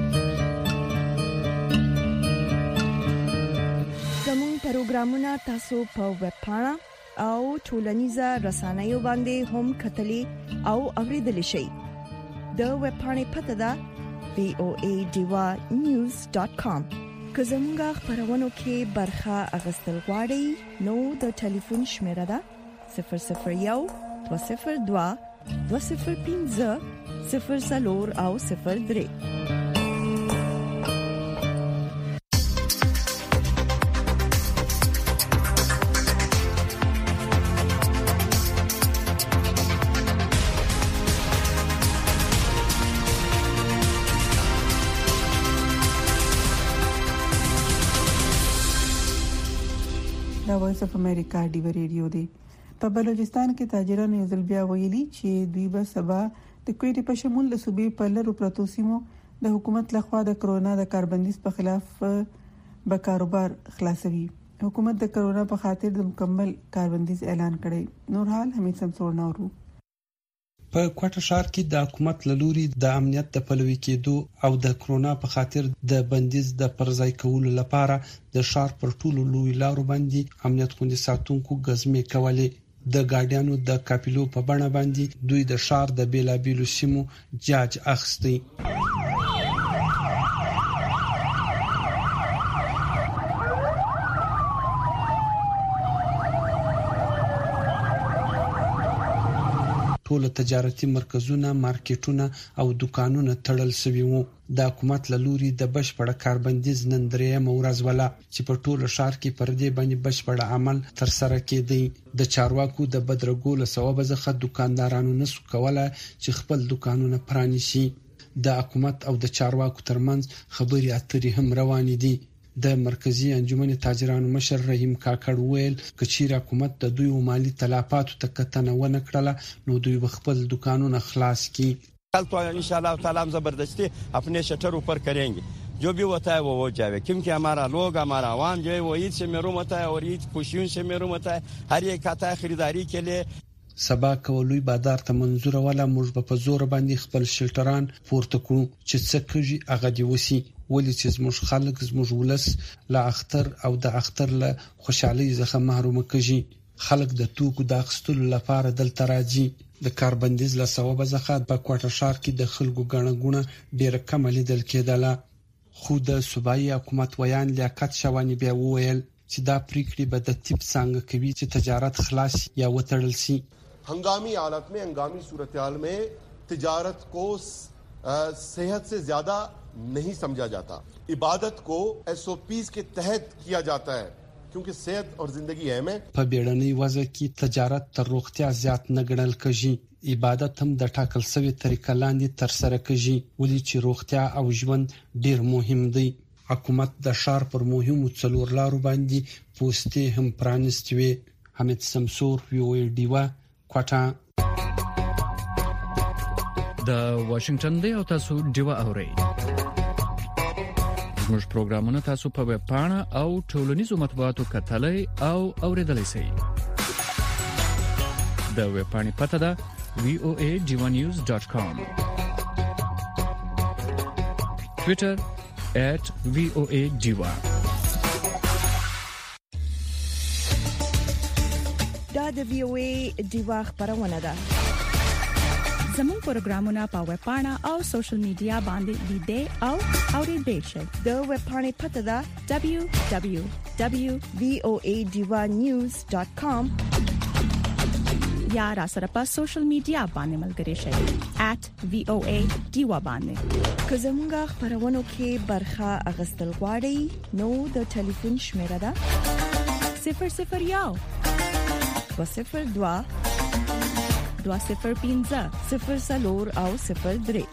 زموږ پروګرامونه تاسو په ویب پاڼه او ټولنیزه رسنیو باندې هم کتلی او اوریدلی شئ د ویب پاڼې پته ده وی او ای دیوا نیوز ډاٹ کام که زموږ خبرونو کې برخه اغستل غواړئ نو د ټلیفون شمیره ده صفر صفر یو دوه صفر دوه دوه صفر پنځه صفر څلور او صفر درې دا وایس اف امریکا ډیو ریډیو دی. په بلوچستان کې تاجرانو یو ځل بیا ویلي چې دوی به سبا د کویټې په شمول د صوبې په لرو پرتو سیمو د حکومت لخوا د کرونا د کاربندیز په خلاف به کاروبار خلاصوي. حکومت د کرونا په خاطر د مکمل کاربندیز اعلان کړی. نور حال حمید سمسور نورو. په کوټه ښار کې د حکومت لوري د امنیت د پلوي کېدو او د کرونا په خاطر د بندیز د پرځای کولو لپاره د ښار پر ټولو لوی لارو باندې امنیت خوندي ساتونکو غزمې کولې. د ګاډیانو د کاپیلو په بڼه باندې دوی د ښار د بیلابیلو سیمو جاج اخستي. ټول تجارتي مرکزونه، مارکیټونه او دکانونه تړل شوي وو. د حکومت لوري د بشپړ کاربندیز نن درېیمه ورځ ولا چې په ټول ښار کې پر دې باندې بشپړ عمل تر سره کېدی. د چارواکو د بدرګولو سبب ځکه دکاندارانو نسو کولای چې خپل دکانونه پرانیشي. د حکومت او د چارواکو ترمنځ خبرې اترې هم روانې دي. د مرکزی انجمن تاجرانو مشر رحیم کاکړ ویل کچیر حکومت د دوی مالی تلافاتو ته کتنه ونه کړله نو دوی خپل دکانونه خلاص کړي. कल तो इंशाल्लाह ताला हम जबरदस्ती अपने शटर ऊपर करेंगे. जो भी होता है वो हो जाए क्योंकि हमारा लोग हमारा आवाम जो है वो ईद से महरूम होता है और ईद खुशियों से महरूम होता है. हर एक आता है खरीदारी के लिए. سبا کولوی بازار ته منظور ولا موږ په زور باندې خپل شلټران پورته کړو چې څه کوي هغه دی وسی. ولې چې زموږ خلک زموږ ولس لا اختر او د اختر له خوشحالي څخه محروم کړي. خلک د توکو د اخستلو لپاره دلته راځي. د کاربندیز له سبب ځخه په کوټه ښار کې د خلکو غڼګونه ډیره کم لیدل کېدله. خو د صوبایي حکومت ویان لیاقت شوانی بیا وویل چې دا پریکړې به د تیپ څنګه کوي چې تجارت خلاص یا وتړل شي. हंगामी हालत में हंगामी सूरत-ए-हाल में तिजारत को सेहत से ज्यादा नहीं समझा जाता. इबादत को एस ओ पीज़ के तहत किया जाता है क्योंकि सेहत और जिंदगी अहम है. په بیړنۍ وضع کې تجارت تر روغتیا زیات نه ګڼل کېږي. عبادت هم د ټاکل شوی طریقه لاندې تر سره کېږي ولې چې روغتیا او ژوند ډیر مهم دی. حکومت د ښار پر مهمو څلور لارو باندې پوسټې هم پرانستوي. حمید سمسور وی او ډیوا کوټه. د واشنگټن دی او تاسو ډیوا اورئ. زموږ پروګرامونه تاسو په ویب پاڼه او ټولنیزو مطبوعاتو کتلای او اوریدلای شئ. د ویب پاڼې پته ده وی او ای ډیوا نیوز ډاټ کام. ټوئیټر at وی او ای ډیوا. دا د وی او ای ډیوا خبرونه ده. زموږ پروګرامونه په ویب پاڼه او سوشل میډیا باندې لیدئ او اوریدئ شئ. د ویب پاڼې پته ده دبليو دبليو دبليو ډاٹ وی او ای ډیوا نیوز ډاٹ کام یا را سره په سوشل میډیا باندې ملګری شئ at وی او ای ډیوا باندې. که زموږ خبرونه کې برخه اغستل غواړئ نو د ټلیفون شمیره ده صفر صفر یو دو صفر دو دو صفر پنځه صفر څلور او صفر درې.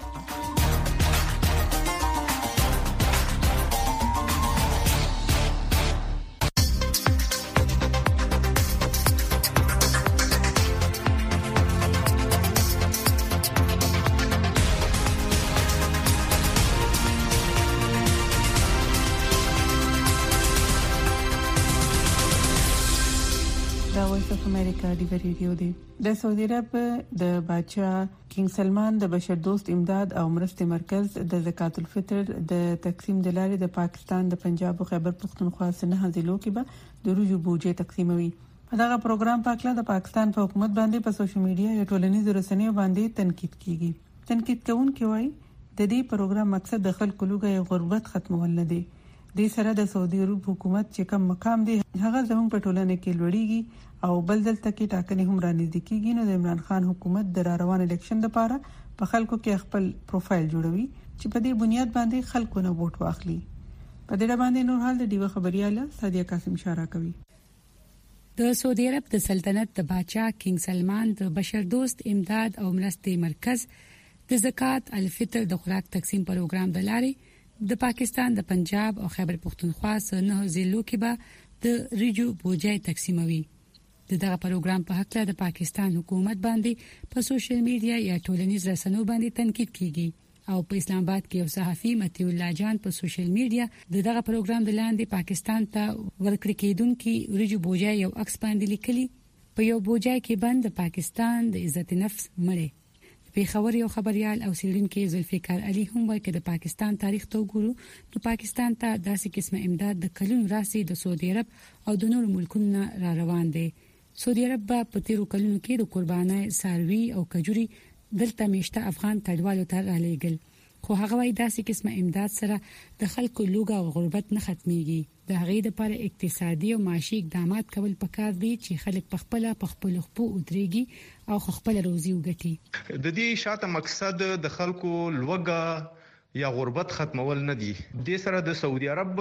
امریکا ډیو ریډیو دی. د سعودي عرب د بادشاہ کینګ سلمان د بشر دوست امداد او مرستې مرکز د زکات الفطر د تقسیم د لارې د پاکستان د پنجاب او خیبر پختونخوا سنه ضلعو کې به د روزو بوجي تقسیموي. دا پروګرام په اړه د پاکستان په حکومت باندې په سوشل میډیا یا ټولنیزو رسنیو باندې تنقید کیږي. تنقید کوونکي وایي د دې پروګرام مقصد د خلکو لوګي غربت ختمول نه دی. د سره د سعودي عرب حکومت چې کوم مقام دی هغه زموږ په ټولنه کې لوړیږي او بل دلته کې ټاکنې هم رانږدې کیږي. نو د عمران خان حکومت د روان الیکشن لپاره په خلکو کې خپل پروفایل جوړوي چې په دې بنیاد باندې خلکو نه ووټ واخلي. په دې باندې نور حال د دیو خبرياله سادیه قاسم اشاره کوي. د سعودي عرب د سلطنت د بادشاہ کینګ سلمان د بشر دوست امداد او مرستې مرکز د زکات الفطر د خوراک تقسیم پروګرام د لارې د پاکستان د پنجاب او خیبر پختونخوا سنه ضلعو کې به د ریجو بوجای تقسیموي. دغه پروګرام په حق د پاکستان حکومت باندې په سوشل میډیا یا ټولنیز رسنیو باندې تنقید کیږي او په اسلام آباد کې یو صحافي متي الله جان په سوشل میډیا دغه پروګرام د لاندې پاکستان ته ورکړی کېدونکو ریجو بوجای یو عکس باندې لیکلي په یو بوجای کې بند پاکستان د عزت نفس مړ. پیښور یو خبريال او سیډونکو ذوالفقار علي هم وایي چې د پاکستان تاریخ ته وګورو نو پاکستان ته داسې قسمه امداد د کلونو راسي د سعودي عرب او د نورو ملکونو را روان دي. سعودي عرب په تیرو کلونو کې د قربانای ساروي او کجوري دلته میشته افغان تړوالو ته را لېګل خو هغه وايي داسې قسمه امداد سره د خلکو لوګا او غربت نه ختميږي. د هغې لپاره اقتصادي او معاشي اقدامات کول پکار دي چې خلک په خپل په خپل خپو ودرېږي او خپل روزي وګټي. د دې شاته مقصد د خلکو لوګا یا غربت ختمول نه دي. د سره د سعودي عرب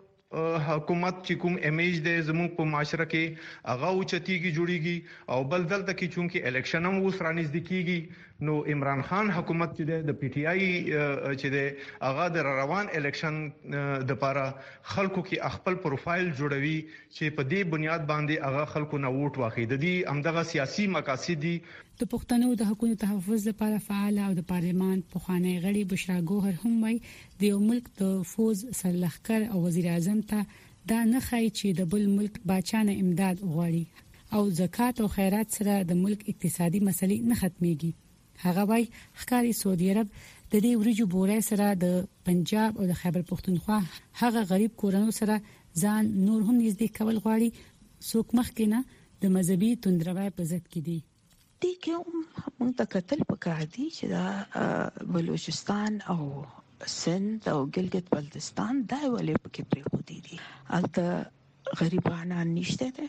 حکومت چې کوم امیج د زموږ په معاشره کې هغه اوچتيږي جوړيږي او بل دلته کې چونکی الیکشن هم اوس رانږدې کیږي نو عمران خان حکومت چې د پی ټی آی چې د هغه د روان الیکشن د لپاره خلکو کې خپل پروفایل جوړوي چې په دې بنیاد باندې هغه خلکو نه ووټ واخلي. د دې همدغه سیاسي مقاصد دي. د پښتنو د حقوقو تحفظ لپاره فعال او د پارلمان پخوانی غړي بشرا ګوهر هم وایي د یو ملک د فوز سرلښکر او وزیر اعظم ته دا نه خای چې د بل ملک بچانه امداد غواړي او زکات او خیرات سره د ملک اقتصادي مسلې نه ختميږي. هغه وایي ښکاری سعودي عرب د دې ورجو بورې سره د پنجاب او د خیبر پختونخوا هغه غریب کورونو سره ځان نور هم نږدې کول غواړي څوک مخکې نه د مذهبي توندروي په ضد کې دي. دې کې موږ ته کتل پکار دي چې دا بلوچستان او سند او ګلګت بلتستان دا ولې پکې پرې خو دي البته غریبانان نشته ده.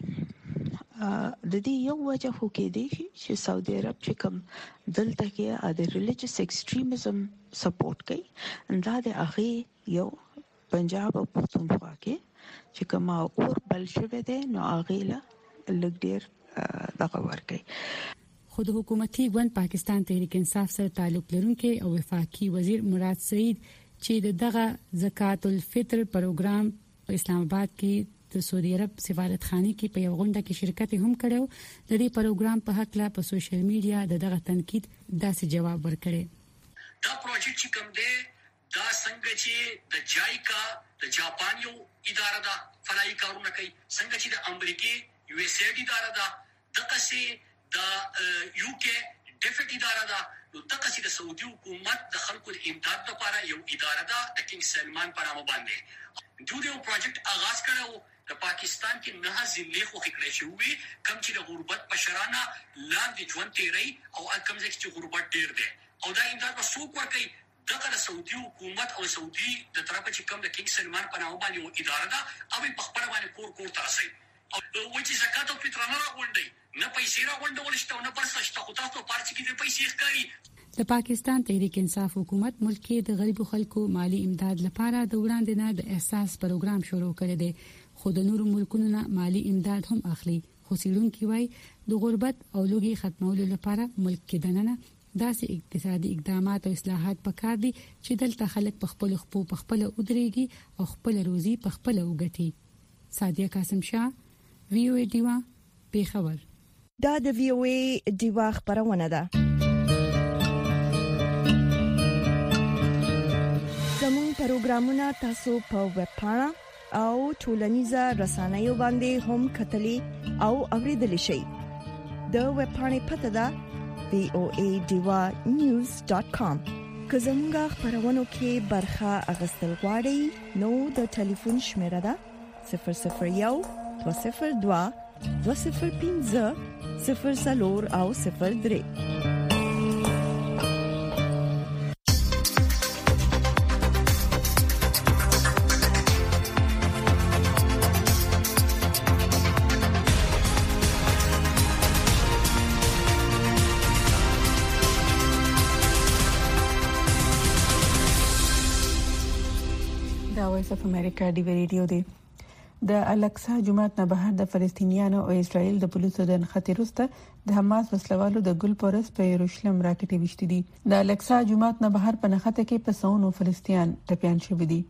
د دې یو وجه خو کې دی چې سعودي عرب چې کوم دلته کې د ریلیجیس ایکستریمزم سپورټ کوي دا د هغه یو پنجاب او پښتونخوا کې چې کوم اور بل شوه دي نو هغه لا لګ ډیر دغه ورکي. خود حکومتي ګوند پاکستان تحریک انصاف سره تعلق لرونکي او وفاقي وزیر مراد سعید چې دغه زکات الفطر پروګرام په اسلام آباد کې د سعودي عرب سفارتخانه کې په یو غونډه کې شرکت هم کړو د دې پروګرام په حق لا په سوشل میډیا دغه تنقید داسې جواب ورکړي. دا پروژې چې کوم دی دا څنګه چې د جایکا د جاپان یو اداره ده فلایي کارونه کوي څنګه چې د امریکای یو اس اې اداره ده دغه سي د یو کې ډیفټ اداره ده نو دغه چې د سعودي حکومت د خلکو د امداد لپاره یو اداره ده د کینګ سلمان په نامه باندې دوی یو پروجیکټ آغاز کړو. د پاکستان کې نه ځلې خو خکړې شوې کم چې د غربت په شرانه لاندې ژوند تیری او کم چې غربت ډیر دی او دا امداد په څوک ورکوي دغه د سعودي حکومت او سعودي د طرفه چې کم د کینګ سلمان په نامه باندې یو اداره ده او په خپل باندې کور کور ترسي او چې زکات او فطر نه راغونډي نه پیسې راغونډول شته او نه پرسته شته خو تاسو پارچ کې د پیسې ښکاري. د پاکستان تحریک انصاف حکومت ملک کې د غریبو خلکو مالی امداد لپاره د وړاندې نه د احساس پروګرام شروع کړی دی خو د نورو ملکونو نه مالی امداد هم اخلي. خو سیډونکو وايي د غربت او لوګي ختمولو لپاره ملک کې دننه داسې اقتصادي اقدامات او اصلاحات پکار دي چې دلته خلک په خپل خپو په خپل ودرېږي او خپل روزي په خپل وګټي. سادیه قاسم شاه وی او ای دیوا پیښور. دا د وی او ای دیوا خبرونه ده. زموږ پروګرامونه تاسو په ویب پاڼه او ټولنیزه رسنیو باندې هم کتلی او اوریدلی شئ. د ویب پاڼې پته ده وی او ای دیوا نیوز ډاټ کام. که زموږ خبرونو کې برخه اغوستل غواړئ نو د ټلیفون شمیره ده صفر صفر یو دوه صفر دوه دوه صفر پنځه صفر څلور او صفر درې. دا وایس اف امریکا دی ریډیو دی. د الاقصی جومات نه بهر د فلسطینیانو او اسرائیل د پولیسو د خطر وروسته د حماس وسلوالو د ګل پورس په یروشلم راکټي وشتي دي. د الاقصی جومات نه بهر په نخته کې په سونو فلسطین ټپيان شوي دي.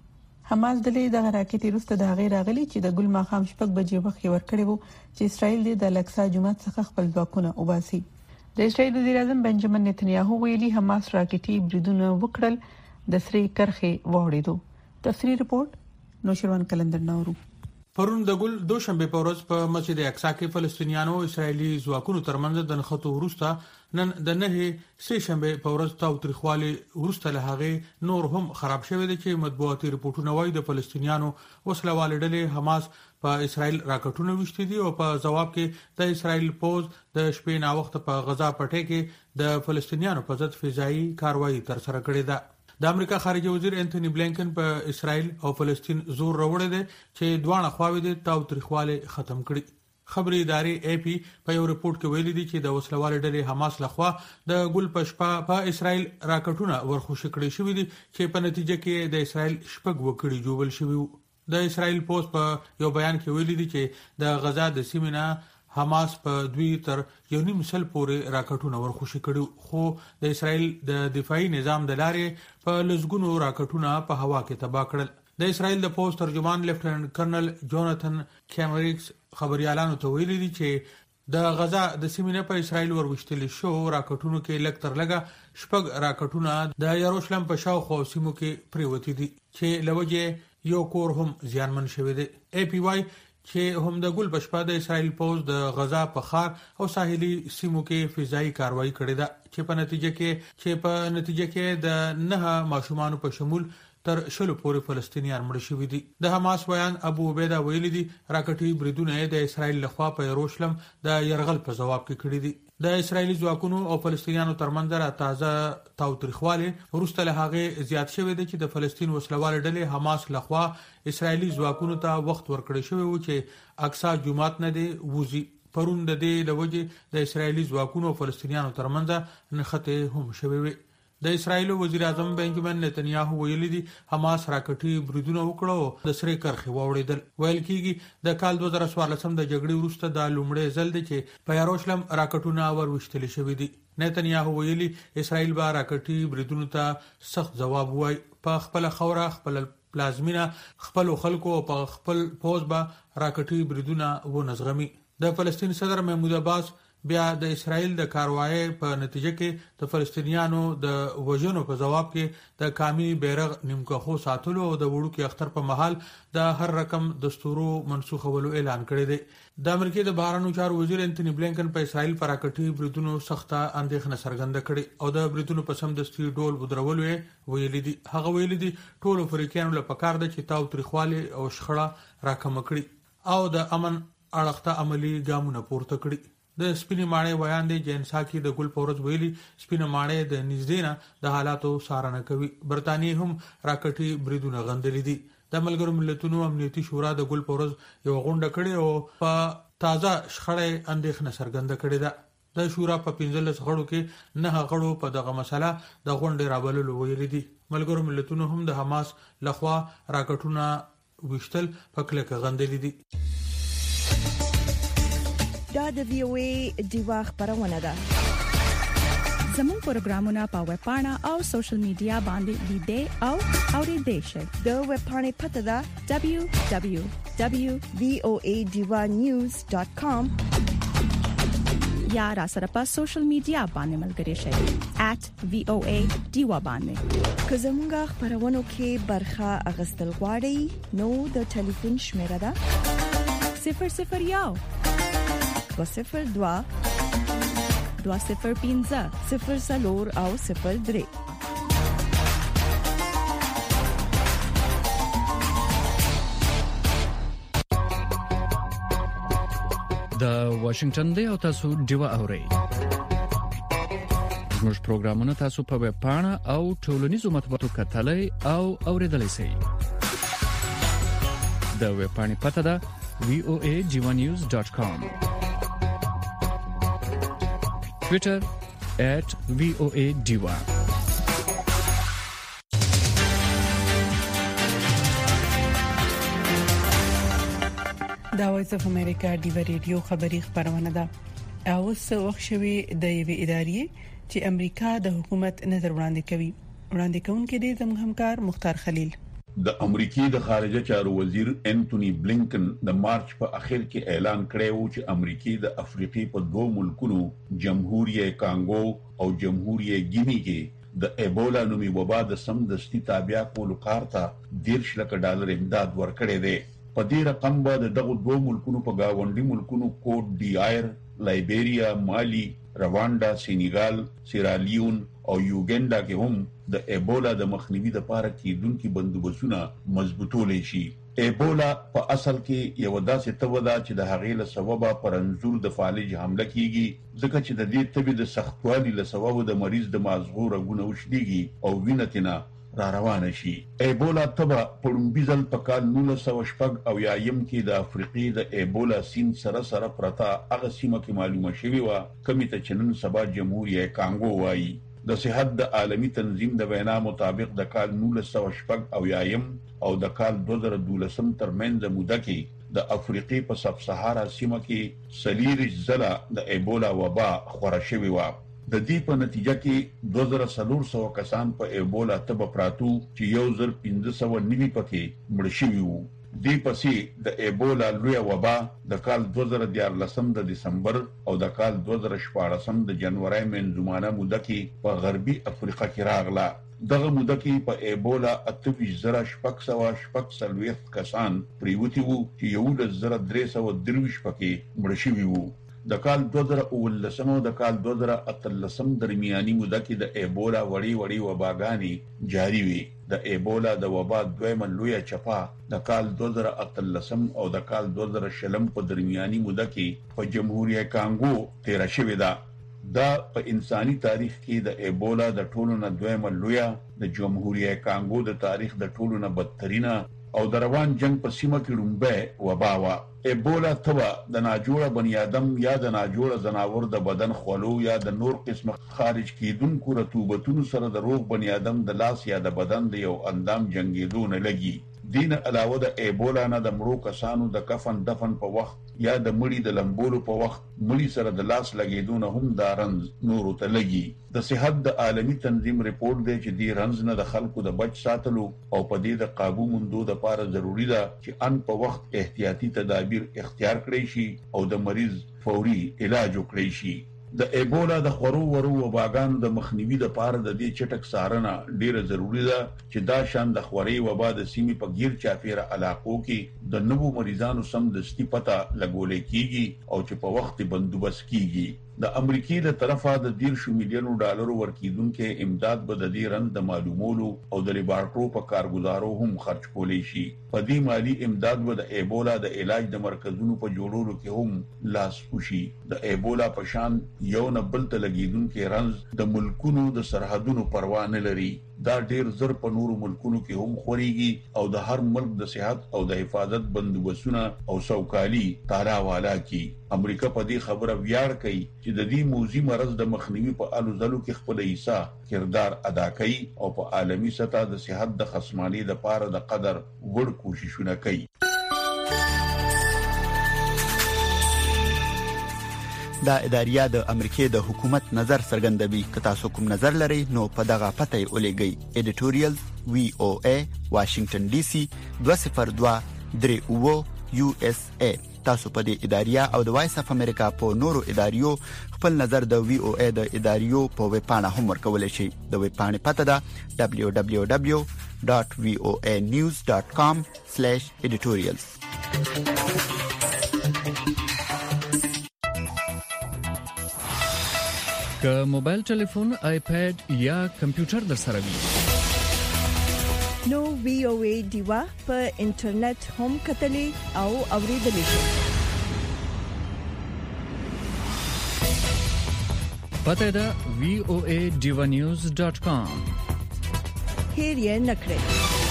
حماس دلې د راکټ وروسته د غیر اغلی چې د ګل ماخام شپږ بجې وخت ورکړی وو چې اسرائیل د الاقصی جومات څخه خپل ځواکونه وباسي. د اسرائیل وزیر اعظم بنجامین نتنیاهو ویلي حماس راکټي بریدونه وکړل د سری کرخه وړیدو. تفصیلی رپورت نوشروان کلندر نورو. پرون د ګل دوشنبه په ورځ په مسجد اقصی کې فلسطینیانو اسرایلی ځواکونو ترمنځ د نښتو وروسته نن د نه سه شنبه په ورځ تاوتریخوالي وروسته له هغه نور هم خراب شوی دی چې مطبوعاتي رپورټونه وایي د فلسطینیانو وسلوال ډلې حماس په اسرائیل راکټونه وشتي دي او په جواب کې د اسرائیل پوز د شپې نا وخت په غزا پټه کې د فلسطینیانو په ضد فضائي کاروایی تر سره کړې ده. د امریکا خارجه وزیر انټونی بلینکن په اسرائیل او فلسطین زور راوړی دی چې دوه خواوې د تاوتریخواله ختم کړي. خبري ادارې اي پی په یو رپورت کې ویلي دي چې د وسلوال ډلې حماس لخوا د ګل پشپا په اسرائیل راکټونه ورخوشي کړي شوې دي چې په نتیجه کې د اسرائیل شپږ وکړي جوړل شوی. د اسرائیل پوسټ په یو بیان کې ویلي دي چې د غزا د سیمه حماس په دوی تر یو نیم سل پورې راکټونه ورخوشي کړي، خو د اسرائیل د دفاعي نظام د لارې په لزګونو راکټونه په هوا کې تباہ کړل. د اسرائیل د پوسټ ترجمان لیفټننټ کرنل جوناتن کیمریکس خبريالانو ته ویلي دي چې د غزا د سیمې په اسرائیل وروشتل شو راکټونو کې لږ تر لږه شپږ راکټونه د یروشلم په شاوخوا سیمو کې پریوتی دي چې لوجه یو کور هم زیانمن شوی دی. اي پی واي چې هم د ګل بشپا د اسرائیل پوز د غزا په خار او ساحلي سیمو کې فضائي کاروایی کړې ده چې په نتیجه کې چې په نتیجه کې د نه ماشومان په شمول تر شلو پورې فلسطینیان مړ شوي دي. د حماس بیان ابو عبیده ویلي دي راکټي بریدونه د اسرائیل لخوا په یروشلم د يرغل په جواب کې کړی دي. د اسرایلی ځواکونو او فلسطینیانو ترمنځ را تازه تاوتریخواله ورسته له هغه زیات شوې ده چې د فلسطین وسلوال ډلې حماس لخوا اسرایلی ځواکونو ته وخت ورکړی شوی و چې اقصی جومات نه دی وزي. پرون د دې لوجه د اسرایلی ځواکونو او فلسطینیانو ترمنځ نښته هم شوې وي. د اسرایل وزیر اعظم بنجامین نتنیاهو ویلي دي حماس راکټي بریدونه وکړو د سری کرخه ووړیدل. ویل کیږي د کال دوه زره څوارلسم د جګړې وروسته د لومړی ځل دی چې په یروشلم راکټونه وروشتل شوی دي. نتنیاهو ویلي اسرایل به راکټي بریدونو ته سخت جواب وایي. په خپل خوره خپل پلازمینا خپل خلکو او په خپل پوز به راکټي بریدونه و نزغمي. د فلسطین صدر محمود عباس بیا د اسرائیل د کاروایی په نتیجه کې د فلسطینیانو د وژنو په جواب کې د کامی بیرغ نیمکخو ساتلو او د وړو کې اختر په محل د هر رقم دستورو منسوخولو اعلان کړی دی. د امریکای د بهرنیو چارو وزیر انټونی بلینکن په اسرائیل پر راکټي بریدونو سخته اندېښنه څرګنده کړې او د بریدونو په سم دستي ډول ودرولو ویلي دي. هغه ویلي دي ټول افریقایانو لپاره کار دی چې تاوتریخواله او شخړه راکم کړي او د امن اړخته عملی ګامونه پورته کړي. د سپینې ماڼۍ بیان دی جنسا کې د ګل پورز ویلي سپینې ماڼۍ د نږدې نه د حالاتو څارنه کوي. برتانیې هم راکټي بریدونه غندلې دي. د ملګرو ملتونو امنیتي شورا د ګل پورز یو غونډه کړې او په تازه شخړې اندېښنه څرګنده کړې ده. د شورا په پنځلس غړو کې نه غړو په دغه مسله د غونډې رابللو ویلي دي. ملګرو ملتونو هم د حماس لخوا راکټونه وشتل په کلکه غندلې دي. دا د وی او ای دیوا خبرونه ده. زموږ پروګرامونه په ویب پاڼه او سوشل میډیا باندې لیدئ او اوریدئ شئ. د ویب پاڼې پته ده دبليو دبليو دبليو ډاټ وی او ای دیوا نیوز ډاټ کام یا را سره په سوشل میډیا باندې ملګری شئ ایټ وی او ای دیوا باندې. که زموږ خبرونه کې برخه اغستل غواړئ نو د ټلیفون شمیره ده صفر صفر یو دو صفر دوا دو صفر پینزه صفر سلور او صفر درې. د واشنگټن دی او تاسو دیوا اورئ. زموږ پروګرامونه تاسو په ویب پاڼه او ټولنیزو مطبوعاتو کتلای او اوریدلای شئ. د ویب پاڼې پته ده وی او ای دیوا نیوز ډاټ کام. Twitter at V O A Diva. دا وایس اف امریکا دیوا ریډیو خبری خبرونه ده. اوس وخت شوی د یوې ادارې چې امریکا د حکومت نظر وړاندې کوي. وړاندې کوونکې دي زموږ همکار مختار خلیل. د امریکای د خارجه چارو وزیر انټونی بلینکن د مارچ په اخر کې اعلان کړی و چې امریکای د افریقای په دوه ملکونو جمهوریت کانګو او جمهوریت ګینی کې د ایبولا نومي وبا د سمدستي تابع کولو کار ته دیرش لک ډالر امداد ورکړی دی. په دې رقم به دغه دوه ملکونو په گاونډي ملکونو کوټ ډی آیر، لایبیریا، مالی، رواندا، سینیګال، سیرالیون او یوګنډا کې هم د ایبولا د مخنیوي لپاره کېدونکي بندوبستونه مضبوطول شي. ایبولا په اصل کې یو داسې تبه ده چې د هغې له سببه پر انځور د فالج حمله کیږي، ځکه چې د دې تبې د سختوالي له سببه د مریض د مازغو رګونه وشلېږي او وینه ترې را روانه شي. ایبولا تبه په لومړي ځل په کال نولس سوه شپږ اویایم کې د افریقې د ایبولا سیند سره سره پرته هغه سیمه کې معلومه شوې وه، کومې ته چې نن سبا جمهوریت کانګو وایي. د صحت د عالمي تنظیم د وینا مطابق د کال نولس سوه شپږ اویایم او د کال دوه زره دولسم ترمنځ موده کې د افریقې په سب سهارا سیمه کې څلوېښت ځله د ایبولا وبا خوره شوې وه. د دې په نتیجه کې دوه زره څلور سوه کسان په ایبولا تبه پراتو چې یو زر پنځه سوه نوي پکې مړه شوي وو. دې پسې د ایبولا لویه وبا د کال دوه زره دیارلسم د دسمبر او د کال دوه زره شپاړسم د جنوري منځمانه موده کې په غربي افریقا کې راغله. دغه موده کې په ایبولا اته ویشت زره شپږ سوه شپږ څلوېښت کسان پریوتي وو چې یولس زره درې سوه درویشت پکې مړه شوي وو. د کال دوه زره اوولسم او د کال دوه زره اتلسم درمیاني موده کې د ایبولا وړي وړي وباګانې جاري وي. د ایبولا د وبا دویمه لویه چپه د کال دوه زره اتلسم او د کال دوه زره شلم په درمیاني موده کې په جمهوریت کانګو تیره شوې ده. دا په انساني تاریخ کې د ایبولا د ټولو نه دویمه لویه، د جمهوریت کانګو د تاریخ د ټولو نه بدترینه او د روان جنگ په سیمه کې لومړی وبا وه. ایبولا تبه د ناجوړه بنی آدم یا د ناجوړه ځناور د بدن خولو یا د نور قسم خارج کیدونکو رطوبتونو سره د روغ بنی آدم د لاس یا د بدن د یو اندام جنگیدو نه لګي. دین علاوه د ایبولا نه د مړو کسانو د کفن دفن په وخت یا د مړي د لمبولو په وخت مړي سره د لاس لګیدو نه هم دا رنځ نورو ته لګي. د صحت د عالمي تنظیم ریپورت دی چې دې رنځ نه د خلکو د بچ ساتلو او په دې د قابو موندو لپاره ضروری ده چې ان په وخت احتیاطي تدابیر اختیار کړئ شي او د مریض فوري علاج وکړئ شي. د ایبولا د خورو ورو وباګانو د مخنیوي لپاره د دې چټک څارنه ډیره ضروری ده چې دا شان د خوري وبا د سیمې په غیر چاپیره علاقو کې د نوو مریضانو سم دستی پته لګولې کیږي او چې په وخت بندوبست کیږي. د امریکای له طرفه د دیرش میلیونو ډالرو ورکیدونکو امداد به د دې رنځ د معلومولو او د لیبارټرو په کارګزارو هم خرج کولی شي. په دې مالی امداد به د ایبولا د علاج د مرکزونو په جوړولو کې هم لاس وشي. د ایبولا په شان یو نه بل ته لګیدونکو رنځ د ملکونو د سرحدونو پروا نه لري. دا ډیر زر په نورو ملکونو کې هم خوريږي او د هر ملک د صحت او د حفاظت بندوبستونه او سوکالي تالا والا کی. امریکا په دې خبره ویاړ کوي چې د دې موذي مرض د مخنیوي په الو ځلو کې خپل حصہ کردار ادا کوي او په عالمي سطح د صحت د خصماني د پاره د قدر وړ کوششونه کوي. دا اداریه د امریکای د حکومت نظر څرګندوي. که تاسو کوم نظر لرئ نو په دغه پته یې ولېږئ. ایډیټوریال وی او ای واشنگټن ډي سي دوه صفر دوه درې اوه یو اس ای. تاسو په دې اداریه او د وایس اف امریکا په نورو اداریو خپل نظر د وی او ای د اداریو په ویب پاڼه هم ورکولای شئ. د ویب پاڼې پته ده دبليو دبليو دبليو ډاټ وی او ای نیوز ډاټ کام سلیش ایډیټوریالز. که موبایل ټلیفون، آیپاد یا کمپیوټر در سره وي نو وی او ای دیوا په انټرنیټ هم کتلې او اوریدلې شي. پته ده وی او ای ډیوا نیوز ډاټ کام. هیر یې نکړئ.